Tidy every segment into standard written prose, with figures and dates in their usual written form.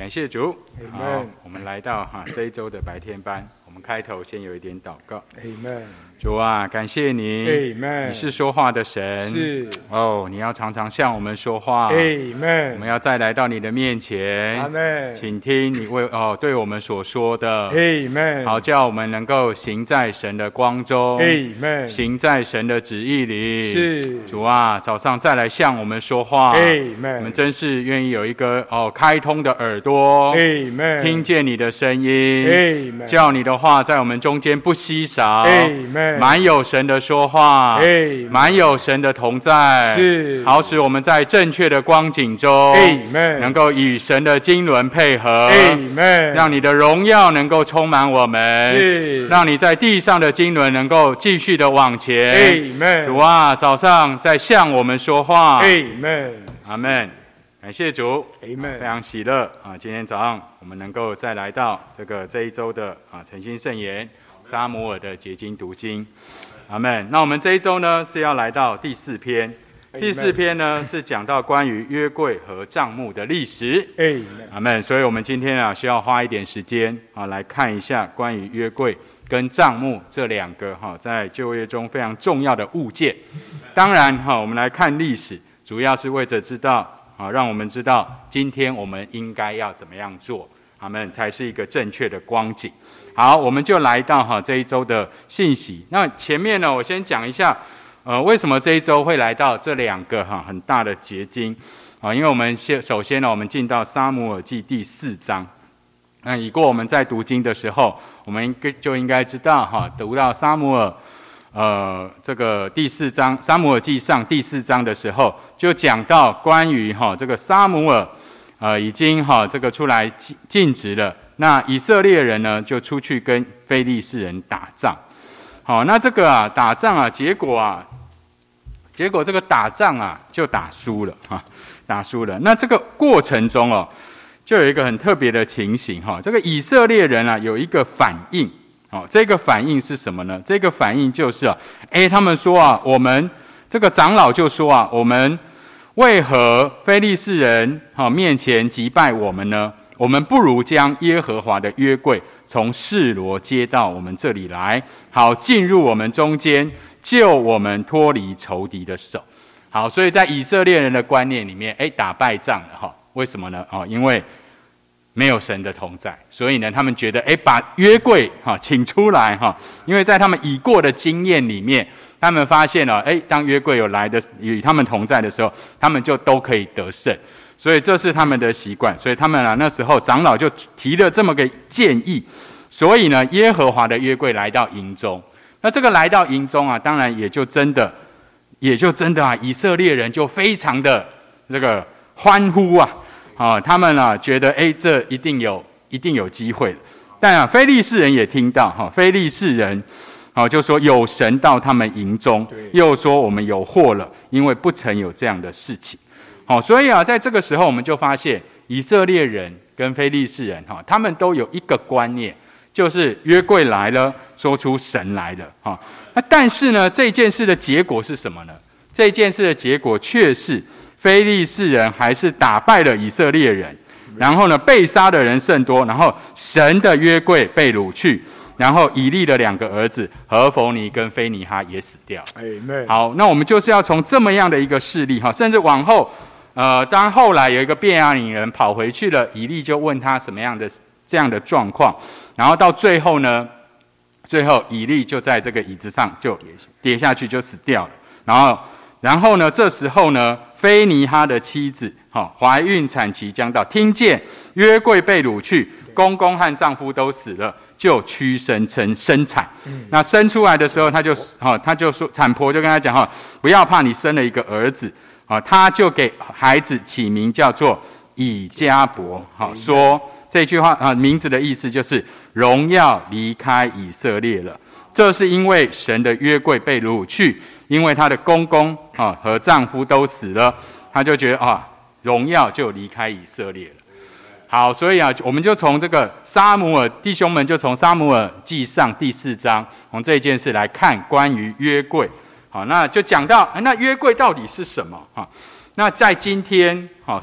感谢主。 好， 我们来到这一周的白天班，我们开头先有一点祷告。 Amen。 主啊，感谢你 Amen。 你是说话的神， 是你要常常向我们说话。 Amen。 我们要再来到你的面前， Amen。 请听你对我们所说的。 Amen。 好叫我们能够行在神的光中。 Amen。 行在神的旨意里。 是主啊，早上再来向我们说话。 Amen。 我们真是愿意有一个开通的耳朵。 Amen。 听见你的声音。 Amen。 叫你的话在我们中间不稀少。 Amen。 满有神的说话。 Amen。 满有神的同在。 是好使我们在正确的光景中。 Amen。 能够与神的经纶配合。 Amen。 让你的荣耀能够充满我们。 是让你在地上的经纶能够继续的往前。 Amen。 主啊，早上在向我们说话。 Amen。 阿们。感谢主。 Amen。 非常喜乐今天早上我们能够再来到这一周的诚心圣言撒母耳的结晶读经。阿们。那我们这一周呢是要来到第4篇。第4篇呢是讲到关于约柜和帐幕的历史。阿们。所以我们今天需要花一点时间来看一下关于约柜跟帐幕这2个在旧约中非常重要的物件。当然我们来看历史，主要是为着知道让我们知道今天我们应该要怎么样做，阿们，才是一个正确的光景。好，我们就来到这一周的信息。那前面呢，我先讲一下为什么这一周会来到这2个很大的结晶因为我们首先呢，我们进到撒母耳记第4章。那以过我们在读经的时候，我们就应该知道读到撒母耳这个第4章，撒母耳记上第4章的时候，就讲到关于这个撒母耳已经这个出来尽职了。那以色列人呢，就出去跟非利士人打仗。那这个打仗结果这个打仗就打输了打输了。那这个过程中就有一个很特别的情形这个以色列人有一个反应。这个反应是什么呢？这个反应就是他们说我们这个长老就说我们为何非利士人面前击败我们呢？我们不如将耶和华的约柜从示罗接到我们这里来，好进入我们中间，救我们脱离仇敌的手。好，所以在以色列人的观念里面，打败仗了为什么呢？因为没有神的同在，所以呢，他们觉得把约柜请出来因为在他们已过的经验里面，他们发现当约柜有来的与他们同在的时候，他们就都可以得胜。所以这是他们的习惯，所以他们那时候长老就提了这么个建议。所以呢，耶和华的约柜来到营中。那这个来到营中当然也就真的以色列人就非常的这个欢呼他们觉得这一定有机会了。但非利士人也听到非利士人就说有神到他们营中，又说我们有祸了，因为不曾有这样的事情。所以在这个时候我们就发现以色列人跟非利士人他们都有一个观念，就是约柜来了，说出神来了那但是呢，这件事的结果是什么呢？这件事的结果却是非利士人还是打败了以色列人，然后呢，被杀的人甚多，然后神的约柜被掳去，然后以利的2个儿子何弗尼跟非尼哈也死掉。好，那我们就是要从这么样的一个事例甚至往后当后来有一个便雅悯人跑回去了，以利就问他什么样的这样的状况，然后到最后以利就在这个椅子上就跌下去就死掉了。然后呢，这时候呢，非尼哈的妻子怀孕产期将到，听见约柜被掳去，公公和丈夫都死了，就屈身生产。那生出来的时候，他就说，产婆就跟他讲不要怕，你生了一个儿子他就给孩子起名叫做以迦伯说这句话名字的意思就是荣耀离开以色列了。这是因为神的约柜被掳去，因为他的公公和丈夫都死了，他就觉得荣耀就离开以色列了。好，所以我们就从这个撒母耳弟兄们就从撒母耳记上第4章从这件事来看关于约柜。好，那就讲到那约柜到底是什么那在今天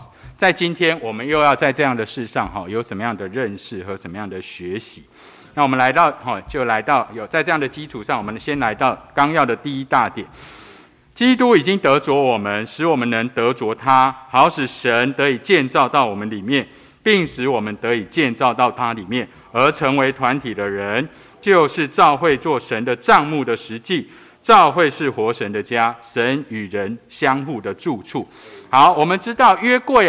在今天我们又要在这样的事上有什么样的认识和什么样的学习？那我们来到就来到有在这样的基础上，我们先来到纲要的第一大点。基督已经得着我们，使我们能得着他，好使神得以建造到我们里面，并使我们得以建造到他里面，而成为团体的人，就是教会做神的帐幕的实际。教会是活神的家，神与人相互的住处。好，我们知道约柜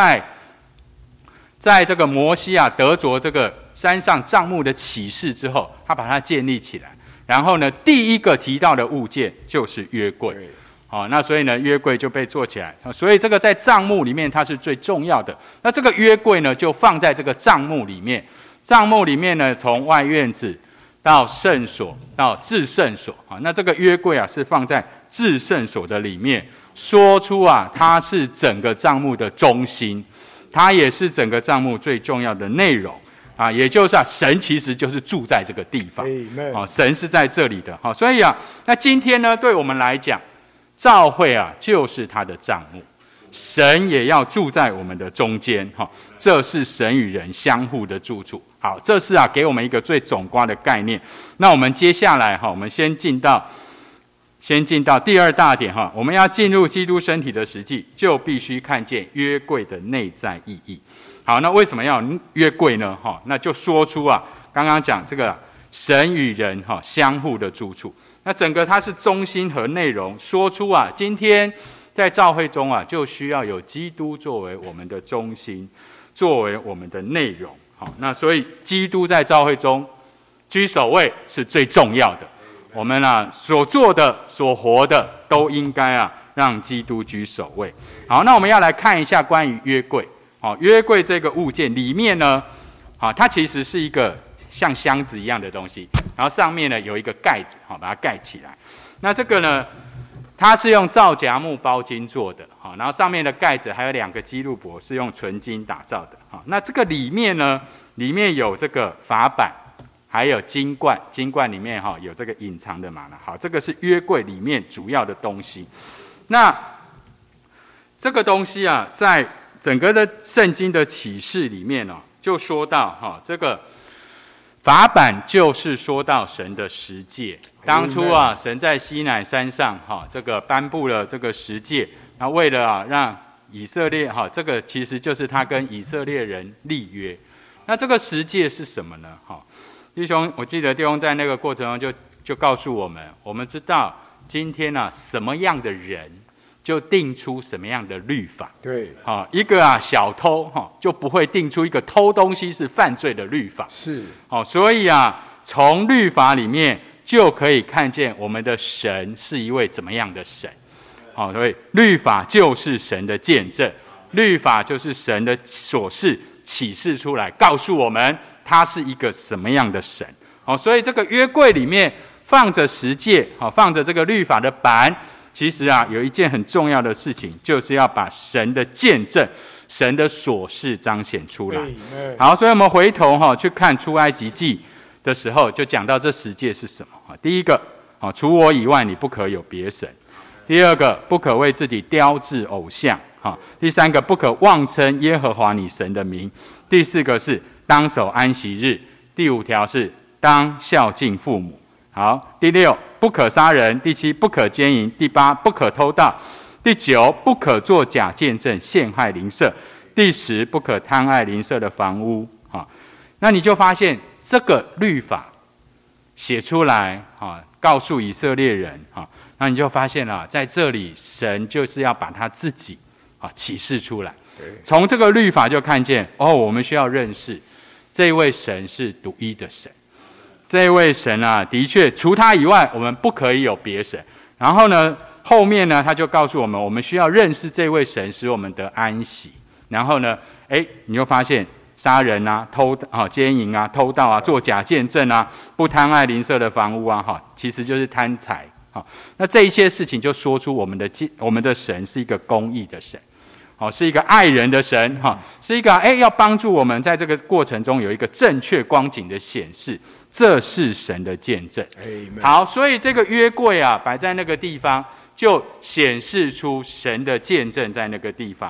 在这个摩西得着这个山上帐幕的启示之后，他把它建立起来。然后呢，第一个提到的物件就是约柜。那所以呢，约柜就被做起来。所以这个在帐幕里面它是最重要的。那这个约柜呢，就放在这个帐幕里面。帐幕里面呢，从外院子到圣所到至圣所。那这个约柜是放在至圣所的里面，说出它是整个帐幕的中心，它也是整个帐幕最重要的内容。也就是神其实就是住在这个地方。神是在这里的。所以那今天呢，对我们来讲，教会就是他的帐幕，神也要住在我们的中间。这是神与人相互的住处。好，这是给我们一个最总括的概念。那我们接下来我们先进到第二大点。我们要进入基督身体的实际，就必须看见约柜的内在意义。好，那为什么要约柜呢？那就说出刚刚讲这个神与人相互的住处。那整个它是中心和内容，说出今天在教会中就需要有基督作为我们的中心，作为我们的内容。那所以基督在教会中居首位是最重要的。我们所做的所活的都应该让基督居首位。好，那我们要来看一下关于约柜。约柜这个物件里面呢，它其实是一个像箱子一样的东西，然后上面呢有一个盖子，把它盖起来。那这个呢，它是用皂荚木包金做的，然后上面的盖子还有2个基路伯是用纯金打造的。那这个里面呢，里面有这个法版，还有金冠，金冠里面有这个隐藏的玛纳。好，这个是约柜里面主要的东西。那这个东西在整个的圣经的启示里面就说到这个法版就是说到神的十诫。当初神在西乃山上这个颁布了这个十诫，那为了让以色列这个其实就是他跟以色列人立约。那这个十诫是什么呢？弟兄，我记得弟兄在那个过程中就告诉我们，我们知道今天什么样的人就定出什么样的律法。 对， 一个小偷就不会定出一个偷东西是犯罪的律法。 是， 所以从律法里面就可以看见我们的神是一位怎么样的神。所以律法就是神的见证，律法就是神的所示启示出来，告诉我们他是一个什么样的神。所以这个约柜里面放着十诫，放着这个律法的版。其实有一件很重要的事情，就是要把神的见证、神的所示彰显出来。好，所以我们回头去看出埃及记的时候，就讲到这十诫是什么。第一个，除我以外你不可有别神；第二个，不可为自己雕制偶像；第三个，不可妄称耶和华你神的名；第四个是当守安息日；第5条是当孝敬父母。好，第6，不可杀人；第7，不可奸淫；第8，不可偷盗；第9，不可作假见证陷害邻舍；第10，不可贪爱邻舍的房屋。那你就发现这个律法写出来，告诉以色列人，那你就发现在这里神就是要把他自己启示出来。从这个律法就看见，我们需要认识这位神是独一的神。这位神的确除他以外我们不可以有别神。然后呢，后面呢他就告诉我们，我们需要认识这位神，使我们得安息。然后呢，你就发现杀人奸淫偷盗作假见证不贪爱邻舍的房屋其实就是贪财。那这一些事情就说出我们的神是一个公义的神，是一个爱人的神，是一个要帮助我们在这个过程中有一个正确光景的显示。这是神的见证。好，所以这个约柜摆在那个地方，就显示出神的见证在那个地方。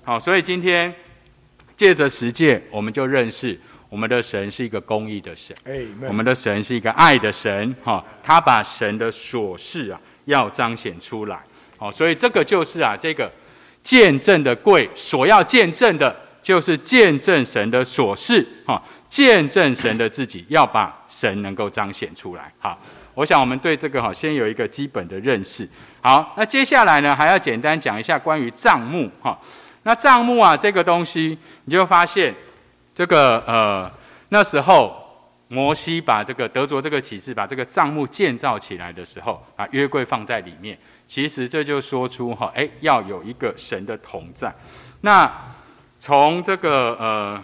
好，所以今天借着十诫，我们就认识我们的神是一个公义的神，我们的神是一个爱的神，他把神的所事啊要彰显出来。所以这个就是这个见证的柜所要见证的，就是见证神的所事，见证神的自己，要把神能够彰显出来。好，我想我们对这个先有一个基本的认识。好，那接下来呢，还要简单讲一下关于帐幕。那帐幕这个东西，你就发现这个那时候摩西把这个得着这个启示，把这个帐幕建造起来的时候，把约柜放在里面，其实这就说出要有一个神的同在。那从这个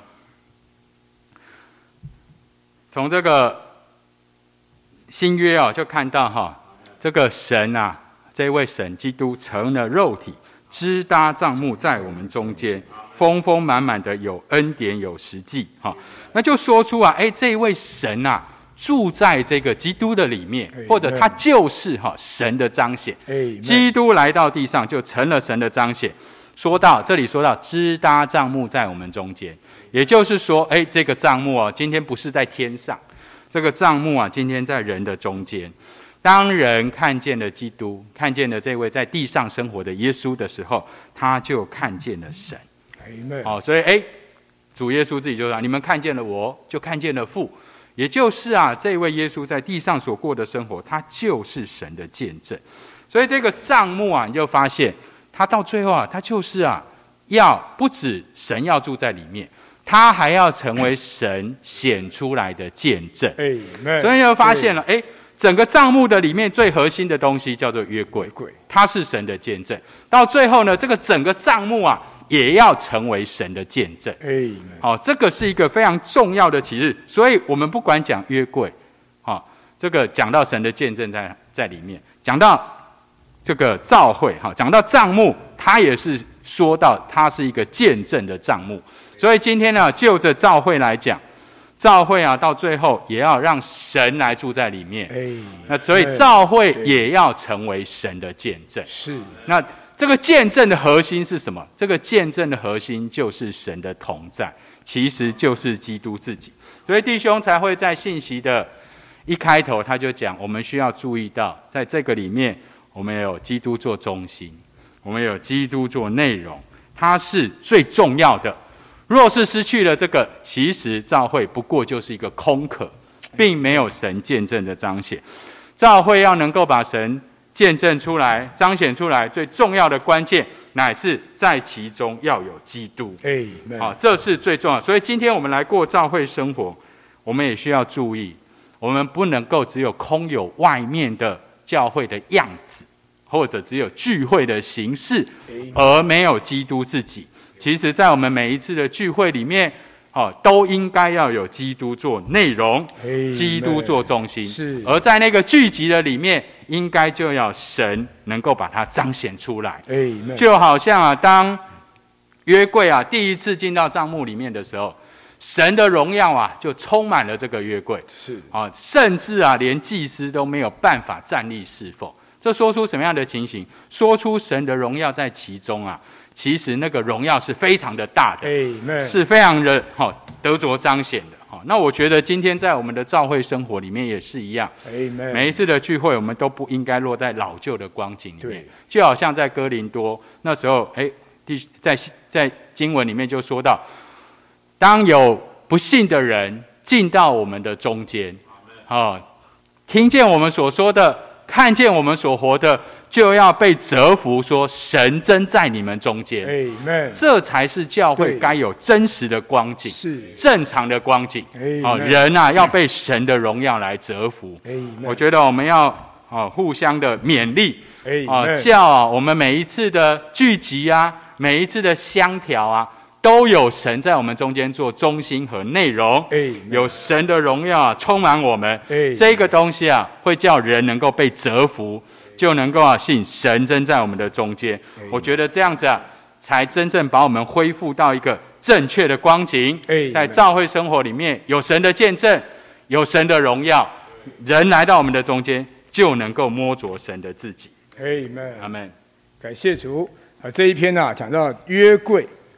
新约就看到这个神这位神基督成了肉体，支搭帐幕在我们中间，丰丰满满的有恩典有实际。那就说出这位神住在这个基督的里面，或者他就是神的彰显。基督来到地上就成了神的彰显。这里说到支搭帐幕在我们中间，也就是说这个帐幕今天不是在天上，这个帐幕今天在人的中间。当人看见了基督，看见了这位在地上生活的耶稣的时候，他就看见了神。所以主耶稣自己就说，你们看见了我，就看见了父。也就是这位耶稣在地上所过的生活，他就是神的见证。所以这个帐幕你就发现他到最后他就是要不止神要住在里面，他还要成为神显出来的见证。所以就发现了整个帐幕的里面最核心的东西叫做约柜，它是神的见证。到最后呢，这个整个帐幕也要成为神的见证。这个是一个非常重要的启示。所以我们不管讲约柜，这个讲到神的见证在里面，讲到这个召会，讲到帐幕，它也是说到它是一个见证的帐幕。所以今天呢，就着召会来讲，召会到最后也要让神来住在里面。那所以召会也要成为神的见证。那这个见证的核心是什么？这个见证的核心就是神的同在，其实就是基督自己。所以弟兄才会在信息的一开头他就讲，我们需要注意到在这个里面，我们有基督做中心，我们有基督做内容，它是最重要的。若是失去了这个，其实召会不过就是一个空壳，并没有神见证的彰显。召会要能够把神见证出来、彰显出来，最重要的关键乃是在其中要有基督。这是最重要的。所以今天我们来过召会生活，我们也需要注意，我们不能够只有空有外面的教会的样子，或者只有聚会的形式，而没有基督自己。其实在我们每一次的聚会里面，都应该要有基督做内容，基督做中心。而在那个聚集的里面，应该就要神能够把它彰显出来。就好像当约柜第一次进到帐幕里面的时候，神的荣耀就充满了这个约柜，甚至连祭司都没有办法站立侍奉。这说出什么样的情形？说出神的荣耀在其中其实那个荣耀是非常的大的，是非常的得着彰显的。那我觉得今天在我们的召会生活里面也是一样，每一次的聚会我们都不应该落在老旧的光景里面。就好像在哥林多那时候，在经文里面就说到，当有不信的人进到我们的中间，听见我们所说的，看见我们所活的，就要被折服，说神真在你们中间。这才是教会该有真实的光景，正常的光景。人要被神的荣耀来折服。我觉得我们要互相的勉励，叫我们每一次的聚集每一次的相调都有神在我们中间做中心和内容，有神的荣耀充满我们。这个东西会叫人能够被折服，就能够信神真在我们的中间。我觉得这样子才真正把我们恢复到一个正确的光景。在召会生活里面，有神的见证，有神的荣耀，人来到我们的中间，就能够摸着神的自己。 阿们。感谢主。这一篇讲到约柜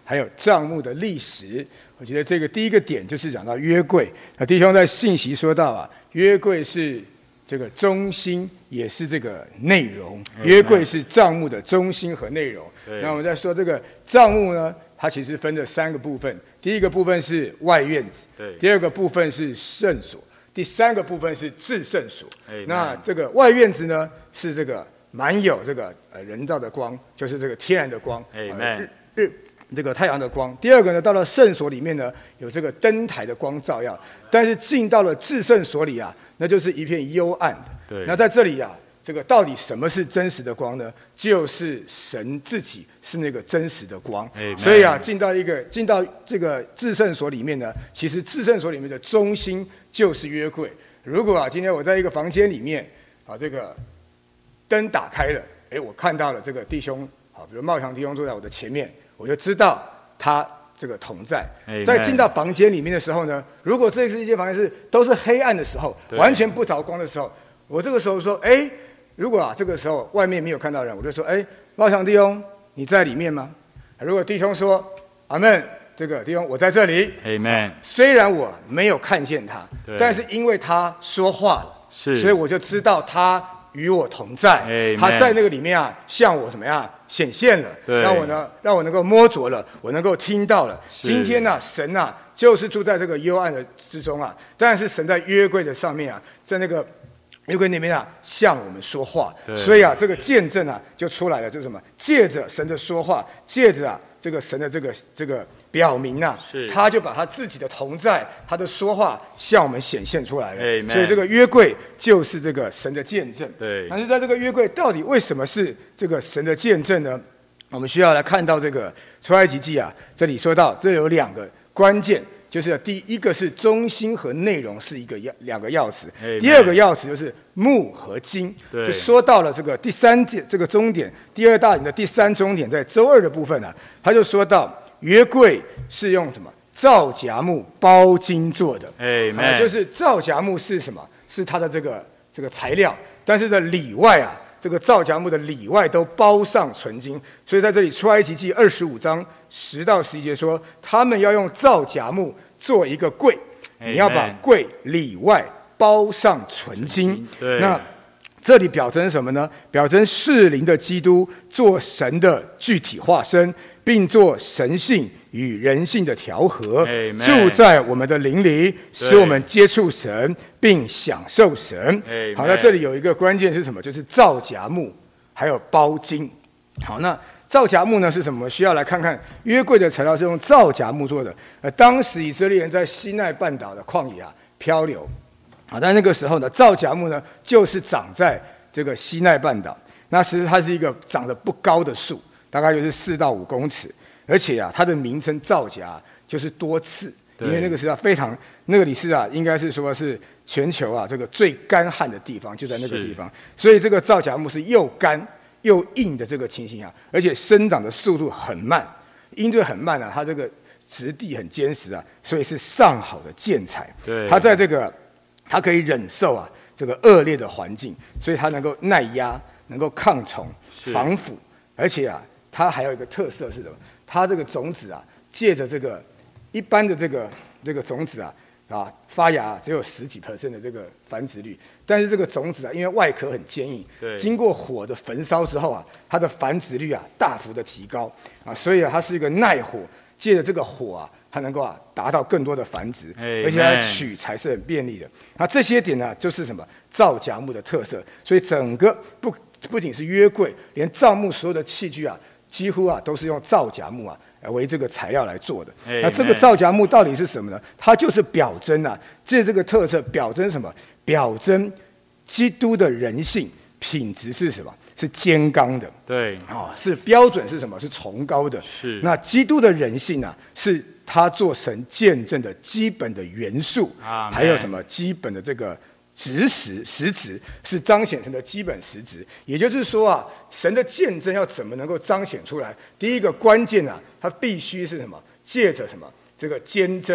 还有帐幕的历史。我觉得这个第一个点就是讲到约柜。那弟兄在信息说到啊，约柜是这个中心，也是这个内容。约柜是帐幕的中心和内容。那我们在说这个帐幕呢，它其实分了3个部分。第一个部分是外院子，第二个部分是圣所，第3个部分是至圣所。那这个外院子呢，是这个满有这个人造的光，就是这个天然的光，这个太阳的光。第二个呢，到了圣所里面呢，有这个灯台的光照耀。但是进到了至圣所里啊，那就是一片幽暗的。那在这里啊，这个到底什么是真实的光呢？就是神自己是那个真实的光。所以啊，进到这个至圣所里面呢，其实至圣所里面的中心就是约柜。如果啊，今天我在一个房间里面啊，这个灯打开了，我看到了这个弟兄，好，比如茂强弟兄坐在我的前面，我就知道他这个同在。在进到房间里面的时候呢，如果这一间房间都是黑暗的时候，完全不着光的时候，我这个时候说，如果啊这个时候外面没有看到人，我就说，茂强弟兄你在里面吗？如果弟兄说阿们，这个弟兄我在这里，虽然我没有看见他，但是因为他说话了，所以我就知道他与我同在，他在那个里面啊，向我怎么样显现了，让我能够摸着了，我能够听到了。今天呢，神啊，就是住在这个幽暗的之中啊，但是神在约柜的上面啊，在那个约柜那边啊，向我们说话。所以啊，这个见证啊，就出来了，就是什么？借着神的说话，借着啊，这个神的这个表明啊，他就把他自己的同在，他的说话向我们显现出来了。所以这个约柜就是这个神的见证。但是在这个约柜到底为什么是这个神的见证呢？我们需要来看到这个出埃及记啊，这里说到这有2个关键。就是第一个是中心和内容是2个要词，第2个要词就是木和金，就说到了这个第3点，这个终点，第2大点的第3终点，在周2的部分啊，他就说到约柜是用什么皂荚木包金做的，就是皂荚木是什么？是它的这个材料，但是的里外啊，这个皂荚木的里外都包上纯金，所以在这里出埃及记25章10到11节说，他们要用皂荚木做一个柜，你要把柜里外包上纯金。那这里表征什么呢？表征适灵的基督做神的具体化身，并做神性与人性的调和，住在我们的灵里，使我们接触神并享受神。好，那这里有一个关键是什么？就是皂荚木还有包金。好，那皂荚木呢是什么？需要来看看约柜的材料是用皂荚木做的。当时以色列人在西奈半岛的旷野啊漂流，但那个时候呢，皂荚木呢就是长在这个西奈半岛。那其实它是一个长得不高的树，大概就是4到5公尺，而且啊，它的名称皂荚就是多刺，因为那个是那个里是啊，应该是说是全球啊这个最干旱的地方就在那个地方，所以这个皂荚木是又干又硬的这个情形啊，而且生长的速度很慢，因为很慢啊，它这个质地很坚实啊，所以是上好的建材。它在这个它可以忍受啊这个恶劣的环境，所以它能够耐压，能够抗虫、防腐，而且啊，它还有一个特色是什么？它这个种子啊，借着这个一般的这个种子啊发芽只有10几%的这个繁殖率，但是这个种子啊，因为外壳很坚硬，经过火的焚烧之后啊，它的繁殖率啊大幅的提高啊，所以啊，它是一个耐火，借着这个火啊，它能够达到更多的繁殖，而且它取材是很便利的。那这些点呢，就是什么皂荚木的特色，所以整个不仅是约柜，连帐幕所有的器具啊，几乎啊都是用皂荚木啊为这个材料来做的。那这个皂荚木到底是什么呢？它就是表征啊，这个特色表征什么？表征基督的人性品质是什么？是坚刚的。是标准是什么？是崇高的。那基督的人性啊，是他做神见证的基本的元素，还有什么基本的这个实质，是彰显神的基本实质。也就是说啊，神的见证要怎么能够彰显出来？第一个关键啊，它必须是什么？借着什么？这个坚贞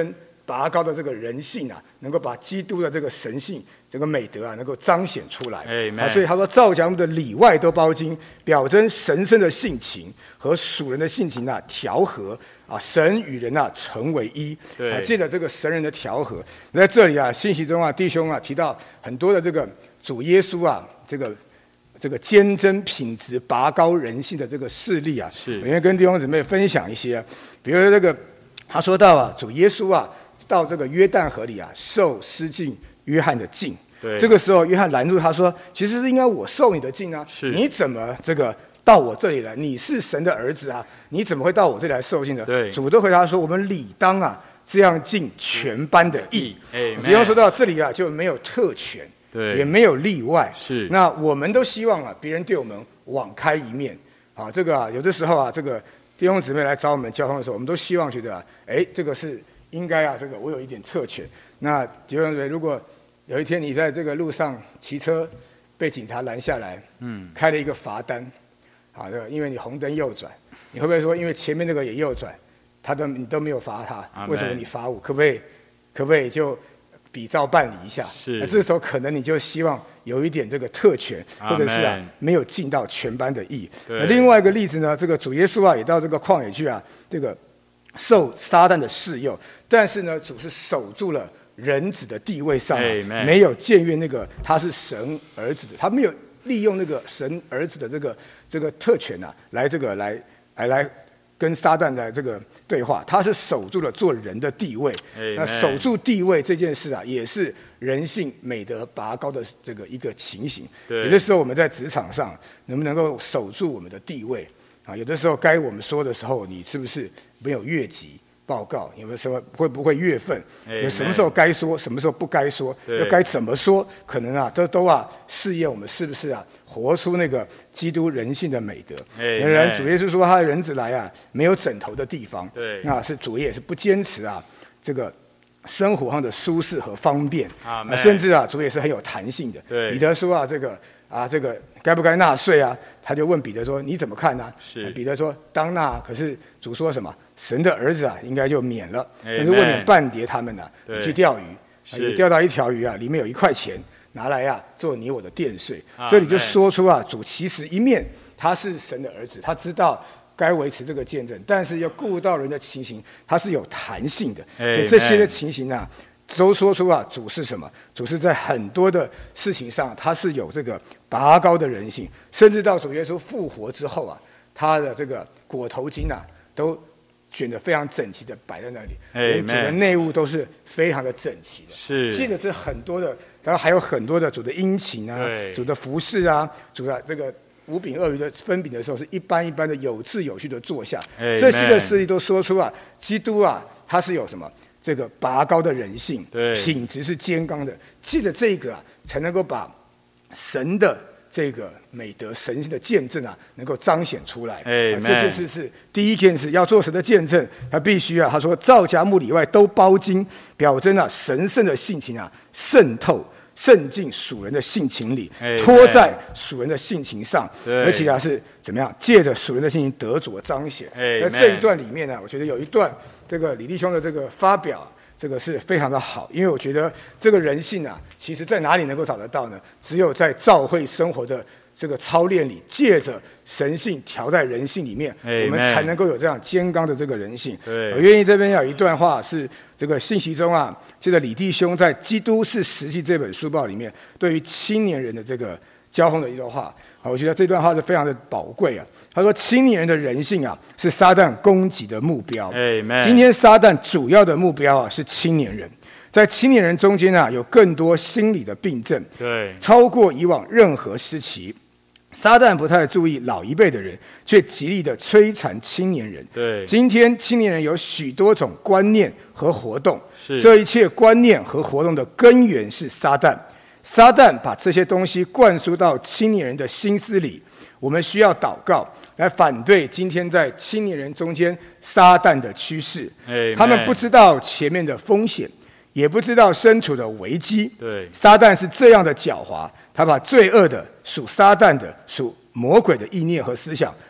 拔高的这个人性啊，能够把基督的这个神性、这个美德啊，能够彰显出来。所以他说，造假物的里外都包经，表征神圣的性情和属人的性情啊调和啊，神与人啊成为一。借着这个神人的调和，在这里啊，信息中啊，弟兄啊提到很多的这个主耶稣啊，这个坚贞品质、拔高人性的这个事例啊，我愿跟弟兄姊妹分享一些。比如这个，他说到啊，主耶稣啊，到这个约旦河里啊，受施浸约翰的浸。这个时候，约翰拦住他说：“其实是应该我受你的浸啊，你怎么这个到我这里来？你是神的儿子啊，你怎么会到我这里来受浸呢？”主都回答说：“我们理当啊，这样尽全班的义。”弟兄说到这里啊，就没有特权。也没有例外。那我们都希望啊，别人对我们网开一面啊。这个啊，有的时候啊，这个弟兄姊妹来找我们交通的时候，我们都希望觉得啊，这个是应该啊，这个我有一点特权。那弟兄姊妹，如果有一天你在这个路上骑车被警察拦下来，开了一个罚单，啊，这个因为你红灯右转，你会不会说，因为前面那个也右转，你都没有罚他，为什么你罚我？可不可以就比照办理一下？那这时候可能你就希望有一点这个特权，或者是啊没有尽到全班的义。那另外一个例子呢，这个主耶稣啊也到这个旷野去啊，这个受撒旦的试诱，但是呢主是守住了人子的地位上，没有僭越那个他是神儿子的，他没有利用那个神儿子的这个特权啊，来跟撒旦的这个对话，他是守住了做人的地位。那守住地位这件事啊，也是人性美德拔高的这个一个情形。有的时候我们在职场上能不能够守住我们的地位啊？有的时候该我们说的时候，你是不是没有越级报告？有的时候会不会越分？有什么时候该说，什么时候不该说？又该怎么说？可能啊，都啊试验我们是不是啊活出那个基督人性的美德。当然，主耶稣说他的人子来啊，没有枕头的地方。那是主也是不坚持啊这个生活上的舒适和方便，甚至啊主也是很有弹性的。彼得说啊这个该不该纳税啊？他就问彼得说：“你怎么看呢？”彼得说：“当纳。”可是主说什么？神的儿子啊，应该就免了。但是为免半跌他们啊，你去钓鱼，你钓到一条鱼啊，里面有1块钱，拿来啊做你我的殿税。这里就说出啊，主其实一面他是神的儿子，他知道该维持这个见证，但是要顾到人的情形，他是有弹性的。所以这些的情形啊，都说出啊，主是什么？主是在很多的事情上，他是有这个拔高的人性，甚至到主耶稣复活之后啊，他的这个裹头巾啊，都卷得非常整齐的摆在那里，连主的内务都是非常的整齐的。记得这很多的，然后还有很多的主的殷勤啊，主的服侍啊，主的这个5饼2鱼的分饼的时候，是一般的有秩有序的坐下。这些的事例都说出啊，基督啊，他是有什么？这个拔高的人性，品质是坚刚的。记着这个啊，才能够把神的这个美德、神性的见证啊，能够彰显出来。这件事是第一件事，要做神的见证，他必须啊，他说造假物里外都包经，表征啊神圣的性情啊，渗进属人的性情里，托在属人的性情上，而且啊是怎么样？借着属人的性情得着彰显。那这一段里面呢，我觉得有一段这个李弟兄的这个发表，这个是非常的好，因为我觉得这个人性啊，其实在哪里能够找得到呢？只有在教会生活的这个操练里，借着神性调在人性里面，我们才能够有这样坚刚的这个人性。我愿意这边有一段话是这个信息中啊，这个李弟兄在《基督是实际》这本书报里面对于青年人的这个交锋的一段话。我觉得这段话是非常的宝贵啊。他说，青年人的人性啊，是撒旦攻击的目标。今天撒旦主要的目标啊，是青年人。在青年人中间啊，有更多心理的病症，超过以往任何时期。撒旦不太注意老一辈的人，却极力的摧残青年人。今天青年人有许多种观念和活动，这一切观念和活动的根源是撒旦。撒旦把这些东西灌输到青年人的心思里，我们需要祷告来反对今天在青年人中间撒旦的趋势。他们不知道前面的风险，也不知道身处的危机。撒旦是这样的狡猾，他把罪恶的、属撒旦的、属魔鬼的意念和思想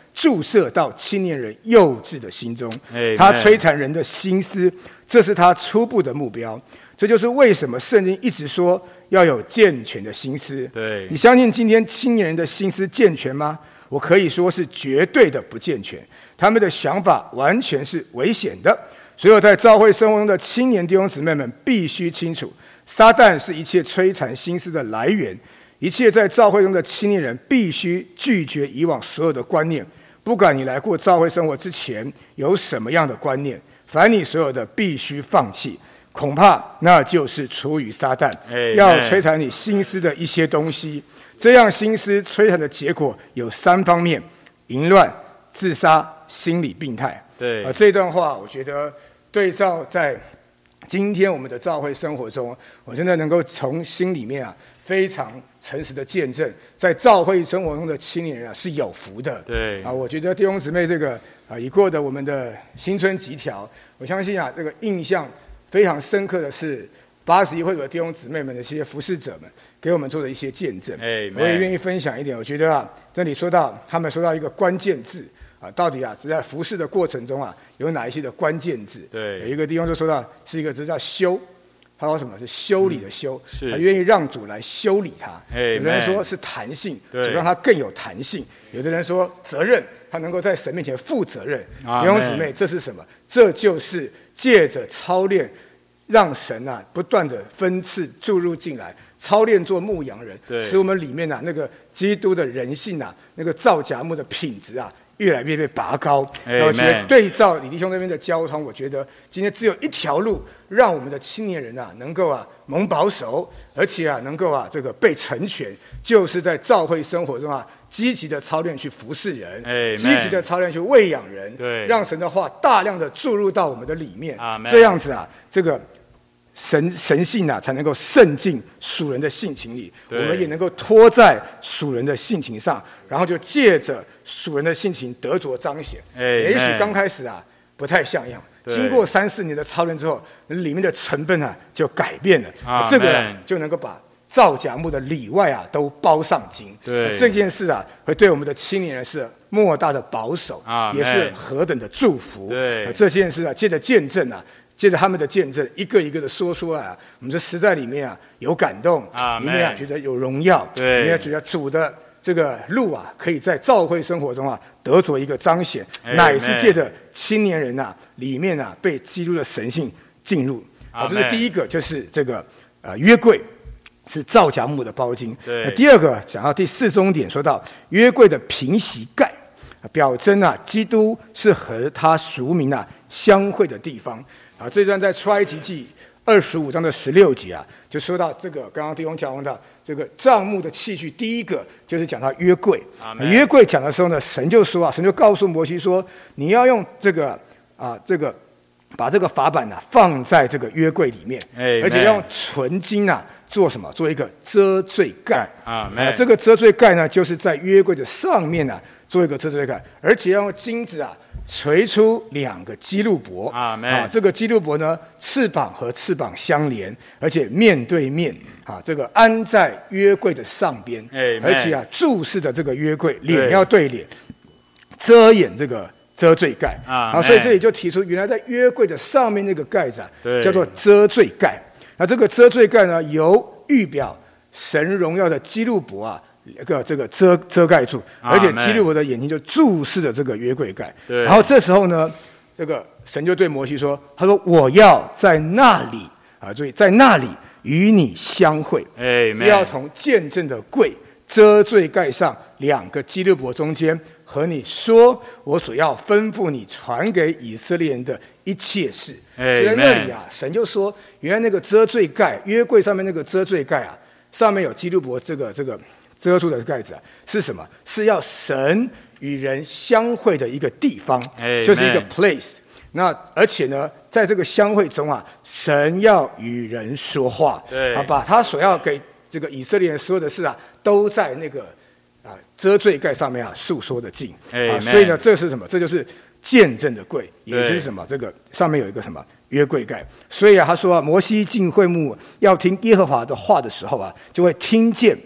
注射到青年人幼稚的心中。 Amen 他摧残人的心思，这是他初步的目标。这就是为什么圣经一直说要有健全的心思。 对， 你相信今天青年人的心思健全吗？我可以说是绝对的不健全，他们的想法完全是危险的。所有在教会生活中的青年弟兄姊妹们必须清楚，撒旦是一切摧残心思的来源。一切在教会中的青年人必须拒绝以往所有的观念，不管你来过教会生活之前有什么样的观念，凡你所有的必须放弃，恐怕那就是出于撒旦要摧残你心思的一些东西。这样心思摧残的结果有3方面：淫乱、自杀、心理病态。 对， 这段话我觉得对照在今天我们的教会生活中，我真的能够从心里面非常诚实的见证，在教会生活中的青年人是有福的。 对我觉得弟兄姊妹这个已过的我们的新春集条，我相信这个印象非常深刻的是81会的弟兄姊妹们的一些服侍者们给我们做的一些见证。我也愿意分享一点。我觉得这里他们说到一个关键字到底在服侍的过程中有哪一些的关键字？ 对， 有一个地方就说到是一个字叫修。他说什么是修理的修？ 是他愿意让主来修理他。有的人说是弹性，主让他更有弹性；有的人说责任，他能够在神面前负责任。弟兄姊妹，这是什么？这就是借着操练，让神不断的分次注入进来，操练做牧羊人，使我们里面那个基督的人性那个造假木的品质越来越被拔高。我觉得对照李弟兄那边的交通，我觉得今天只有一条路，让我们的青年人能够蒙保守，而且能够这个被成全，就是在教会生活中积极的操练去服侍人，积极的操练去喂养人，让神的话大量的注入到我们的里面，这样子这个神性才能够渗进属人的性情里，我们也能够托在属人的性情上，然后就借着属人的性情得着彰显。也许刚开始不太像样，经过3-4年的操练之后，里面的成分就改变了，这个就能够把造假木的里外都包上金。这件事会对我们的青年人是莫大的保守，也是何等的祝福。这件事借着见证借着他们的见证，一个一个的说出来我们这实在里面有感动，里面觉得有荣耀，里面觉得主的这个路可以在教会生活中得着一个彰显，乃是借着青年人里面被基督的神性进入。这是第一个，就是这个约柜是造假木的包巾。第二个讲到第4重点，说到约柜的平席盖，表征基督是和他赎民相会的地方。这段在出埃及记25章的16节就说到这个，刚刚弟兄讲到这个帐幕的器具，第一个就是讲到约柜。约柜讲的时候呢，神就告诉摩西说，你要用这个把这个法版放在这个约柜里面，而且要用纯金做什么？做一个遮罪盖。这个遮罪盖呢，就是在约柜的上面做一个遮罪盖，而且要用金子锤出2个基路伯。这个基路伯呢，翅膀和翅膀相连，而且面对面这个安在约柜的上边，而且注视着这个约柜，脸要对脸，遮掩这个遮罪盖。所以这里就提出，原来在约柜的上面那个盖子叫做遮罪盖。那这个遮罪盖呢，由预表神荣耀的基路伯这个遮盖住，而且基路伯的眼睛就注视着这个约柜盖。然后这时候呢，这个神就对摩西说，他说我要在那里所以在那里与你相会，要从见证的柜遮罪盖上2个基路伯中间，和你说我所要吩咐你传给以色列人的一切事。所以在那里神就说，原来那个遮罪盖，约柜上面那个遮罪盖上面有基路伯这个遮住的盖子是什么？是要神与人相会的一个地方，就是一个 place。那而且呢，在这个相会中神要与人说话，把他所要给这个以色列人说的事都在那个遮罪盖上面述说的尽。所以呢，这是什么？这就是见证的柜，也就是什么？这个上面有一个什么约柜盖。所以他说摩西进会幕要听耶和华的话的时候就会听见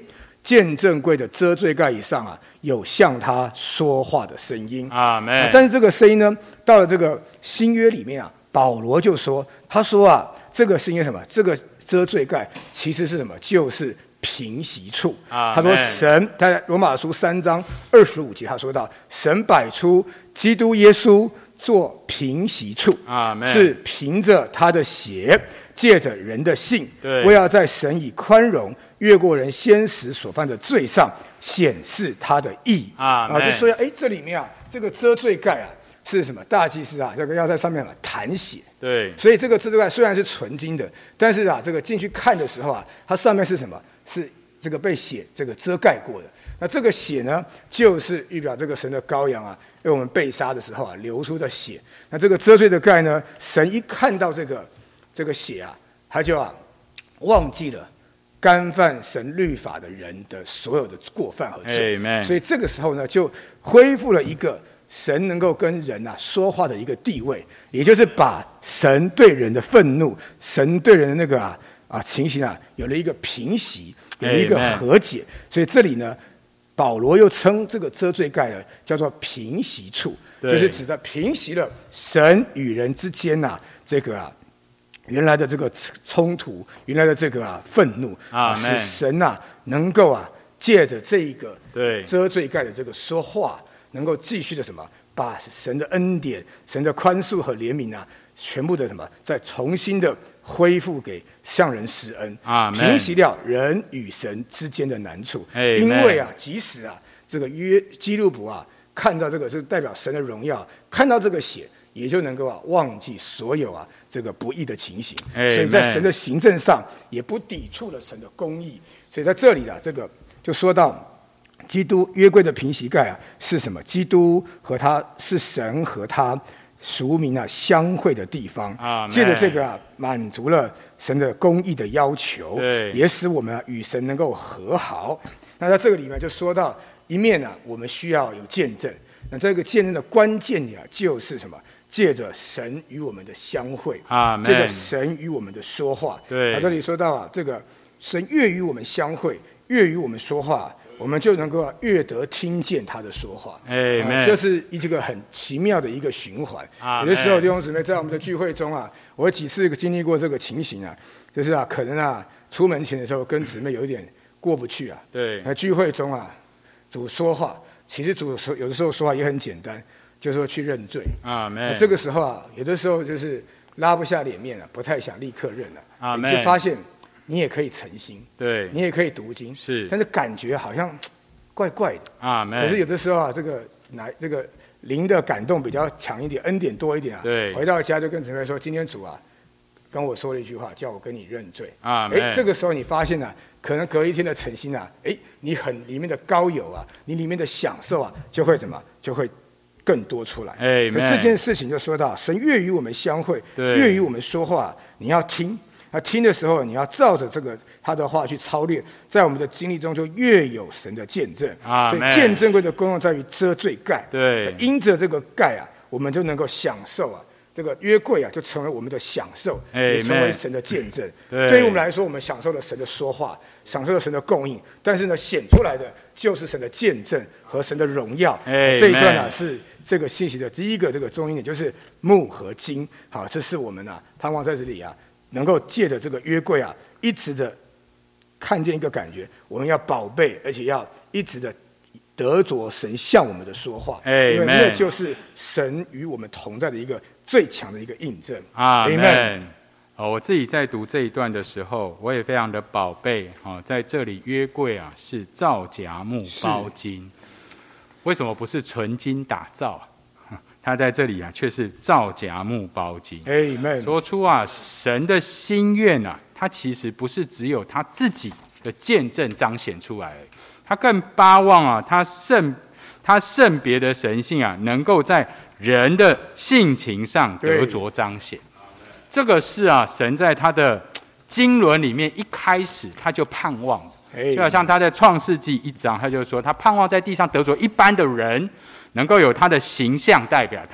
见证柜的遮罪盖以上啊，有向他说话的声音。 阿们。 但是这个声音呢，到了这个新约里面啊，保罗就说，他说啊，这个声音什么？这个遮罪盖其实是什么？就是平息处。他说神，在罗马书3章25节，他说到，神摆出基督耶稣做平息处，是凭着他的血，借着人的信，为要在神以宽容越过人先时所犯的罪上显示他的义。就说这里面啊，这个遮罪盖啊是什么？大祭司啊，这个要在上面弹血。 对， 所以这个遮罪盖虽然是纯金的，但是啊，这个进去看的时候啊，它上面是什么？是这个被血这个遮盖过的。那这个血呢，就是预表这个神的羔羊啊，为我们被杀的时候啊流出的血。那这个遮罪的盖呢，神一看到这个血啊，他就忘记了干犯神律法的人的所有的过犯和罪。所以这个时候呢，就恢复了一个神能够跟人说话的一个地位，也就是把神对人的愤怒，神对人的那个情形有了一个平息，有了一个和解。所以这里呢，保罗又称这个遮罪盖呢叫做平息处，就是指的平息了神与人之间这个原来的这个冲突，原来的这个愤怒，使神能够借着这一个遮罪盖的这个说话，能够继续的什么，把神的恩典、神的宽恕和怜悯全部的什么，再重新的恢复给向人施恩，平息掉人与神之间的难处。因为即使这个基路伯看到这个，就代表神的荣耀，看到这个血，也就能够忘记所有这个不义的情形。所以在神的行政上也不抵触了神的公义。所以在这里这个就说到基督约柜的平息盖是什么？基督和他是神和他赎民相会的地方，借着这个满足了神的公义的要求，也使我们与神能够和好。那在这个里面就说到，一面我们需要有见证，那这个见证的关键就是什么？借着神与我们的相会，借着神与我们的说话。这里说到这个神越与我们相会，越与我们说话，我们就能够越得听见他的说话。这是一个很奇妙的一个循环。有的时候弟兄姊妹在我们的聚会中我几次经历过这个情形就是可能出门前的时候跟姊妹有一点过不去聚会中主说话，其实主有的时候说话也很简单，就是说去认罪。这个时候有的时候就是拉不下脸面不太想立刻认了。你就发现你也可以诚心，你也可以读经，但是感觉好像怪怪的。可是有的时候这个灵的感动比较强一点，恩典多一点回到家就跟姊妹说，今天主跟我说了一句话，叫我跟你认罪。这个时候你发现可能隔一天的诚心你很里面的高油你里面的享受就会就会更多出来。这件事情就说到，神越与我们相会，越与我们说话，你要听。听的时候，你要照着他的话去操练，在我们的经历中就越有神的见证。所以见证柜的功用在于遮罪盖。因着这个盖我们就能够享受这个约柜就成为我们的享受，也成为神的见证。对于我们来说，我们享受了神的说话，享受了神的供应，但是显出来的就是神的见证和神的荣耀。这一段是这个信息的第一个这个中心点，就是木和金。好，这是我们盼望在这里能够借着这个约柜一直的看见一个感觉，我们要宝贝，而且要一直的得着神向我们的说话，因为这就是神与我们同在的一个最强的一个印证。 阿们。我自己在读这一段的时候，我也非常的宝贝。在这里约柜是皂荚木包金，为什么不是纯金打造？他在这里却是皂荚木包金。说出神的心愿他其实不是只有他自己的见证彰显出来而已，他更巴望他圣别的神性能够在人的性情上得着彰显。这个是神在他的经纶里面一开始他就盼望的，就好像他在创世纪1章他就说，他盼望在地上得着一般的人能够有他的形象代表他，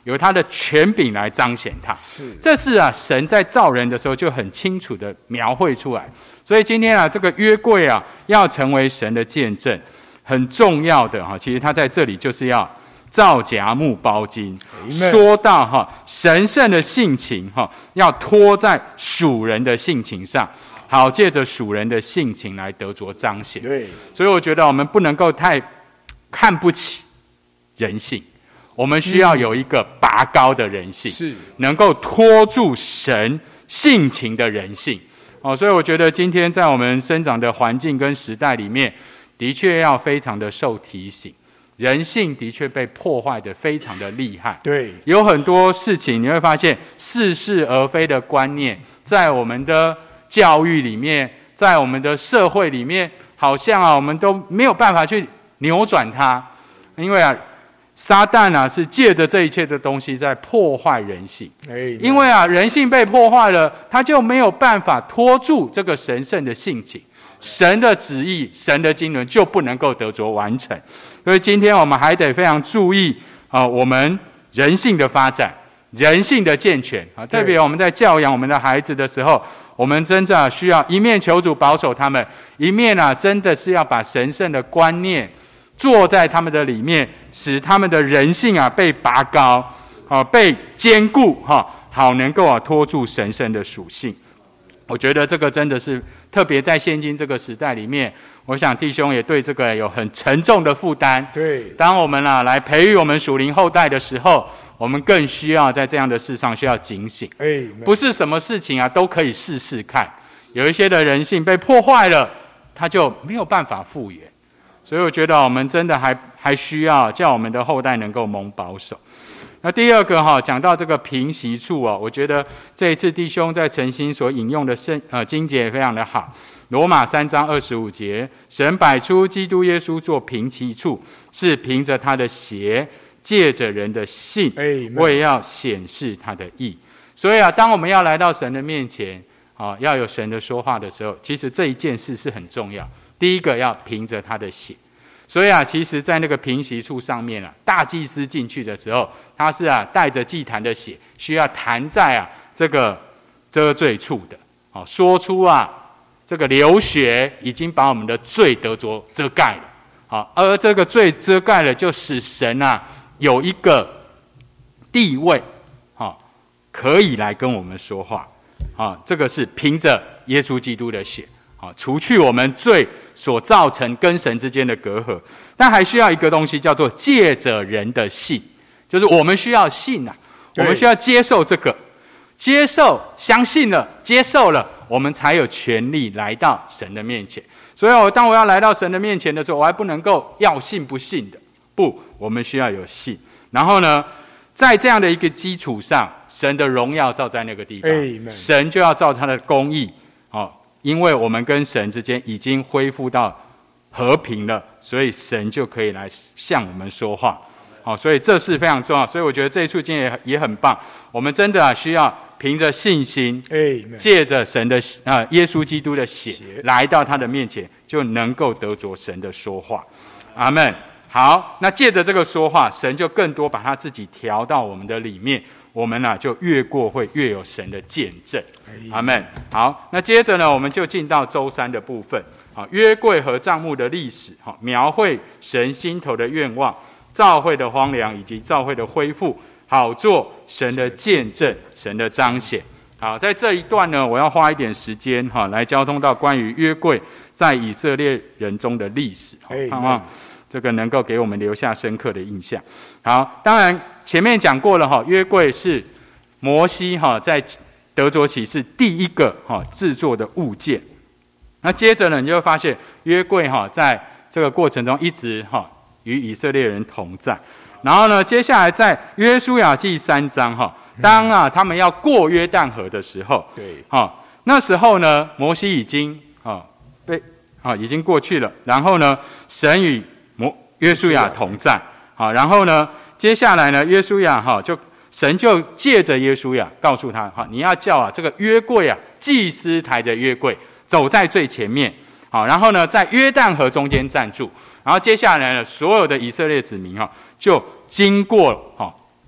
有他的权柄来彰显他。这是神在造人的时候就很清楚的描绘出来。所以今天这个约柜要成为神的见证，很重要的其实他在这里就是要皂荚木包金，说到神圣的性情要托在属人的性情上，好借着属人的性情来得着彰显。 对， 所以我觉得我们不能够太看不起人性，我们需要有一个拔高的人性， 是能够托住神性情的人性。所以我觉得今天在我们生长的环境跟时代里面，的确要非常的受提醒，人性的确被破坏的非常的厉害。 对， 有很多事情你会发现似是而非的观念，在我们的教育里面，在我们的社会里面，好像我们都没有办法去扭转它，因为撒旦是借着这一切的东西在破坏人性。因为人性被破坏了，他就没有办法拖住这个神圣的性情，神的旨意、神的经纶就不能够得着完成。所以今天我们还得非常注意我们人性的发展、人性的健全特别我们在教养我们的孩子的时候，我们真的需要一面求主保守他们，一面真的是要把神圣的观念坐在他们的里面，使他们的人性被拔高被坚固好能够托住神圣的属性。我觉得这个真的是特别在现今这个时代里面，我想弟兄也对这个有很沉重的负担。 对， 当我们来培育我们属灵后代的时候，我们更需要在这样的事上需要警醒。不是什么事情都可以试试看，有一些的人性被破坏了，他就没有办法复原。所以我觉得我们真的还需要叫我们的后代能够蒙保守。那第二个讲到这个平息处我觉得这一次弟兄在诚心所引用的经节非常的好。罗马3章25节，神摆出基督耶稣做平息处，是凭着他的血，借着人的信，为要显示他的义。所以当我们要来到神的面前要有神的说话的时候，其实这一件事是很重要。第一个要凭着他的血，所以其实在那个平息处上面大祭司进去的时候，他是带着祭坛的血，需要弹在这个遮罪处的说出这个流血已经把我们的罪得着遮盖了而这个罪遮盖了，就使神有一个地位可以来跟我们说话这个是凭着耶稣基督的血除去我们罪所造成跟神之间的隔阂。但还需要一个东西，叫做借着人的信，就是我们需要信我们需要接受这个，接受相信了，接受了，我们才有权利来到神的面前。所以当我要来到神的面前的时候，我还不能够要信不信的，不，我们需要有信。然后呢，在这样的一个基础上，神的荣耀照在那个地方，神就要照他的公义因为我们跟神之间已经恢复到和平了，所以神就可以来向我们说话所以这是非常重要。所以我觉得这一处经也很棒，我们真的需要凭着信心，借着神的耶稣基督的血来到他的面前，就能够得着神的说话。阿们。好，那借着这个说话，神就更多把他自己调到我们的里面，我们就越过会越有神的见证。阿们。好，那接着呢，我们就进到周3的部分。约柜和帐幕的历史，描绘神心头的愿望，教会的荒凉以及教会的恢复，好做神的见证，神的彰显。好，在这一段呢，我要花一点时间来交通到关于约柜在以色列人中的历史，盼望这个能够给我们留下深刻的印象。好，当然前面讲过了约柜是摩西在得着启示第一个制作的物件。那接着呢，你就会发现约柜在这个过程中一直与以色列人同在。然后呢，接下来在约书亚记3章当他们要过约旦河的时候，那时候呢，摩西已经已经过去了。然后呢，神与约书亚同在。然后呢，接下来呢，约书亚神就借着约书亚告诉他你要叫这个约柜祭司抬着约柜走在最前面。然后呢，在约旦河中间站住。然后接下来呢，所有的以色列子民就经过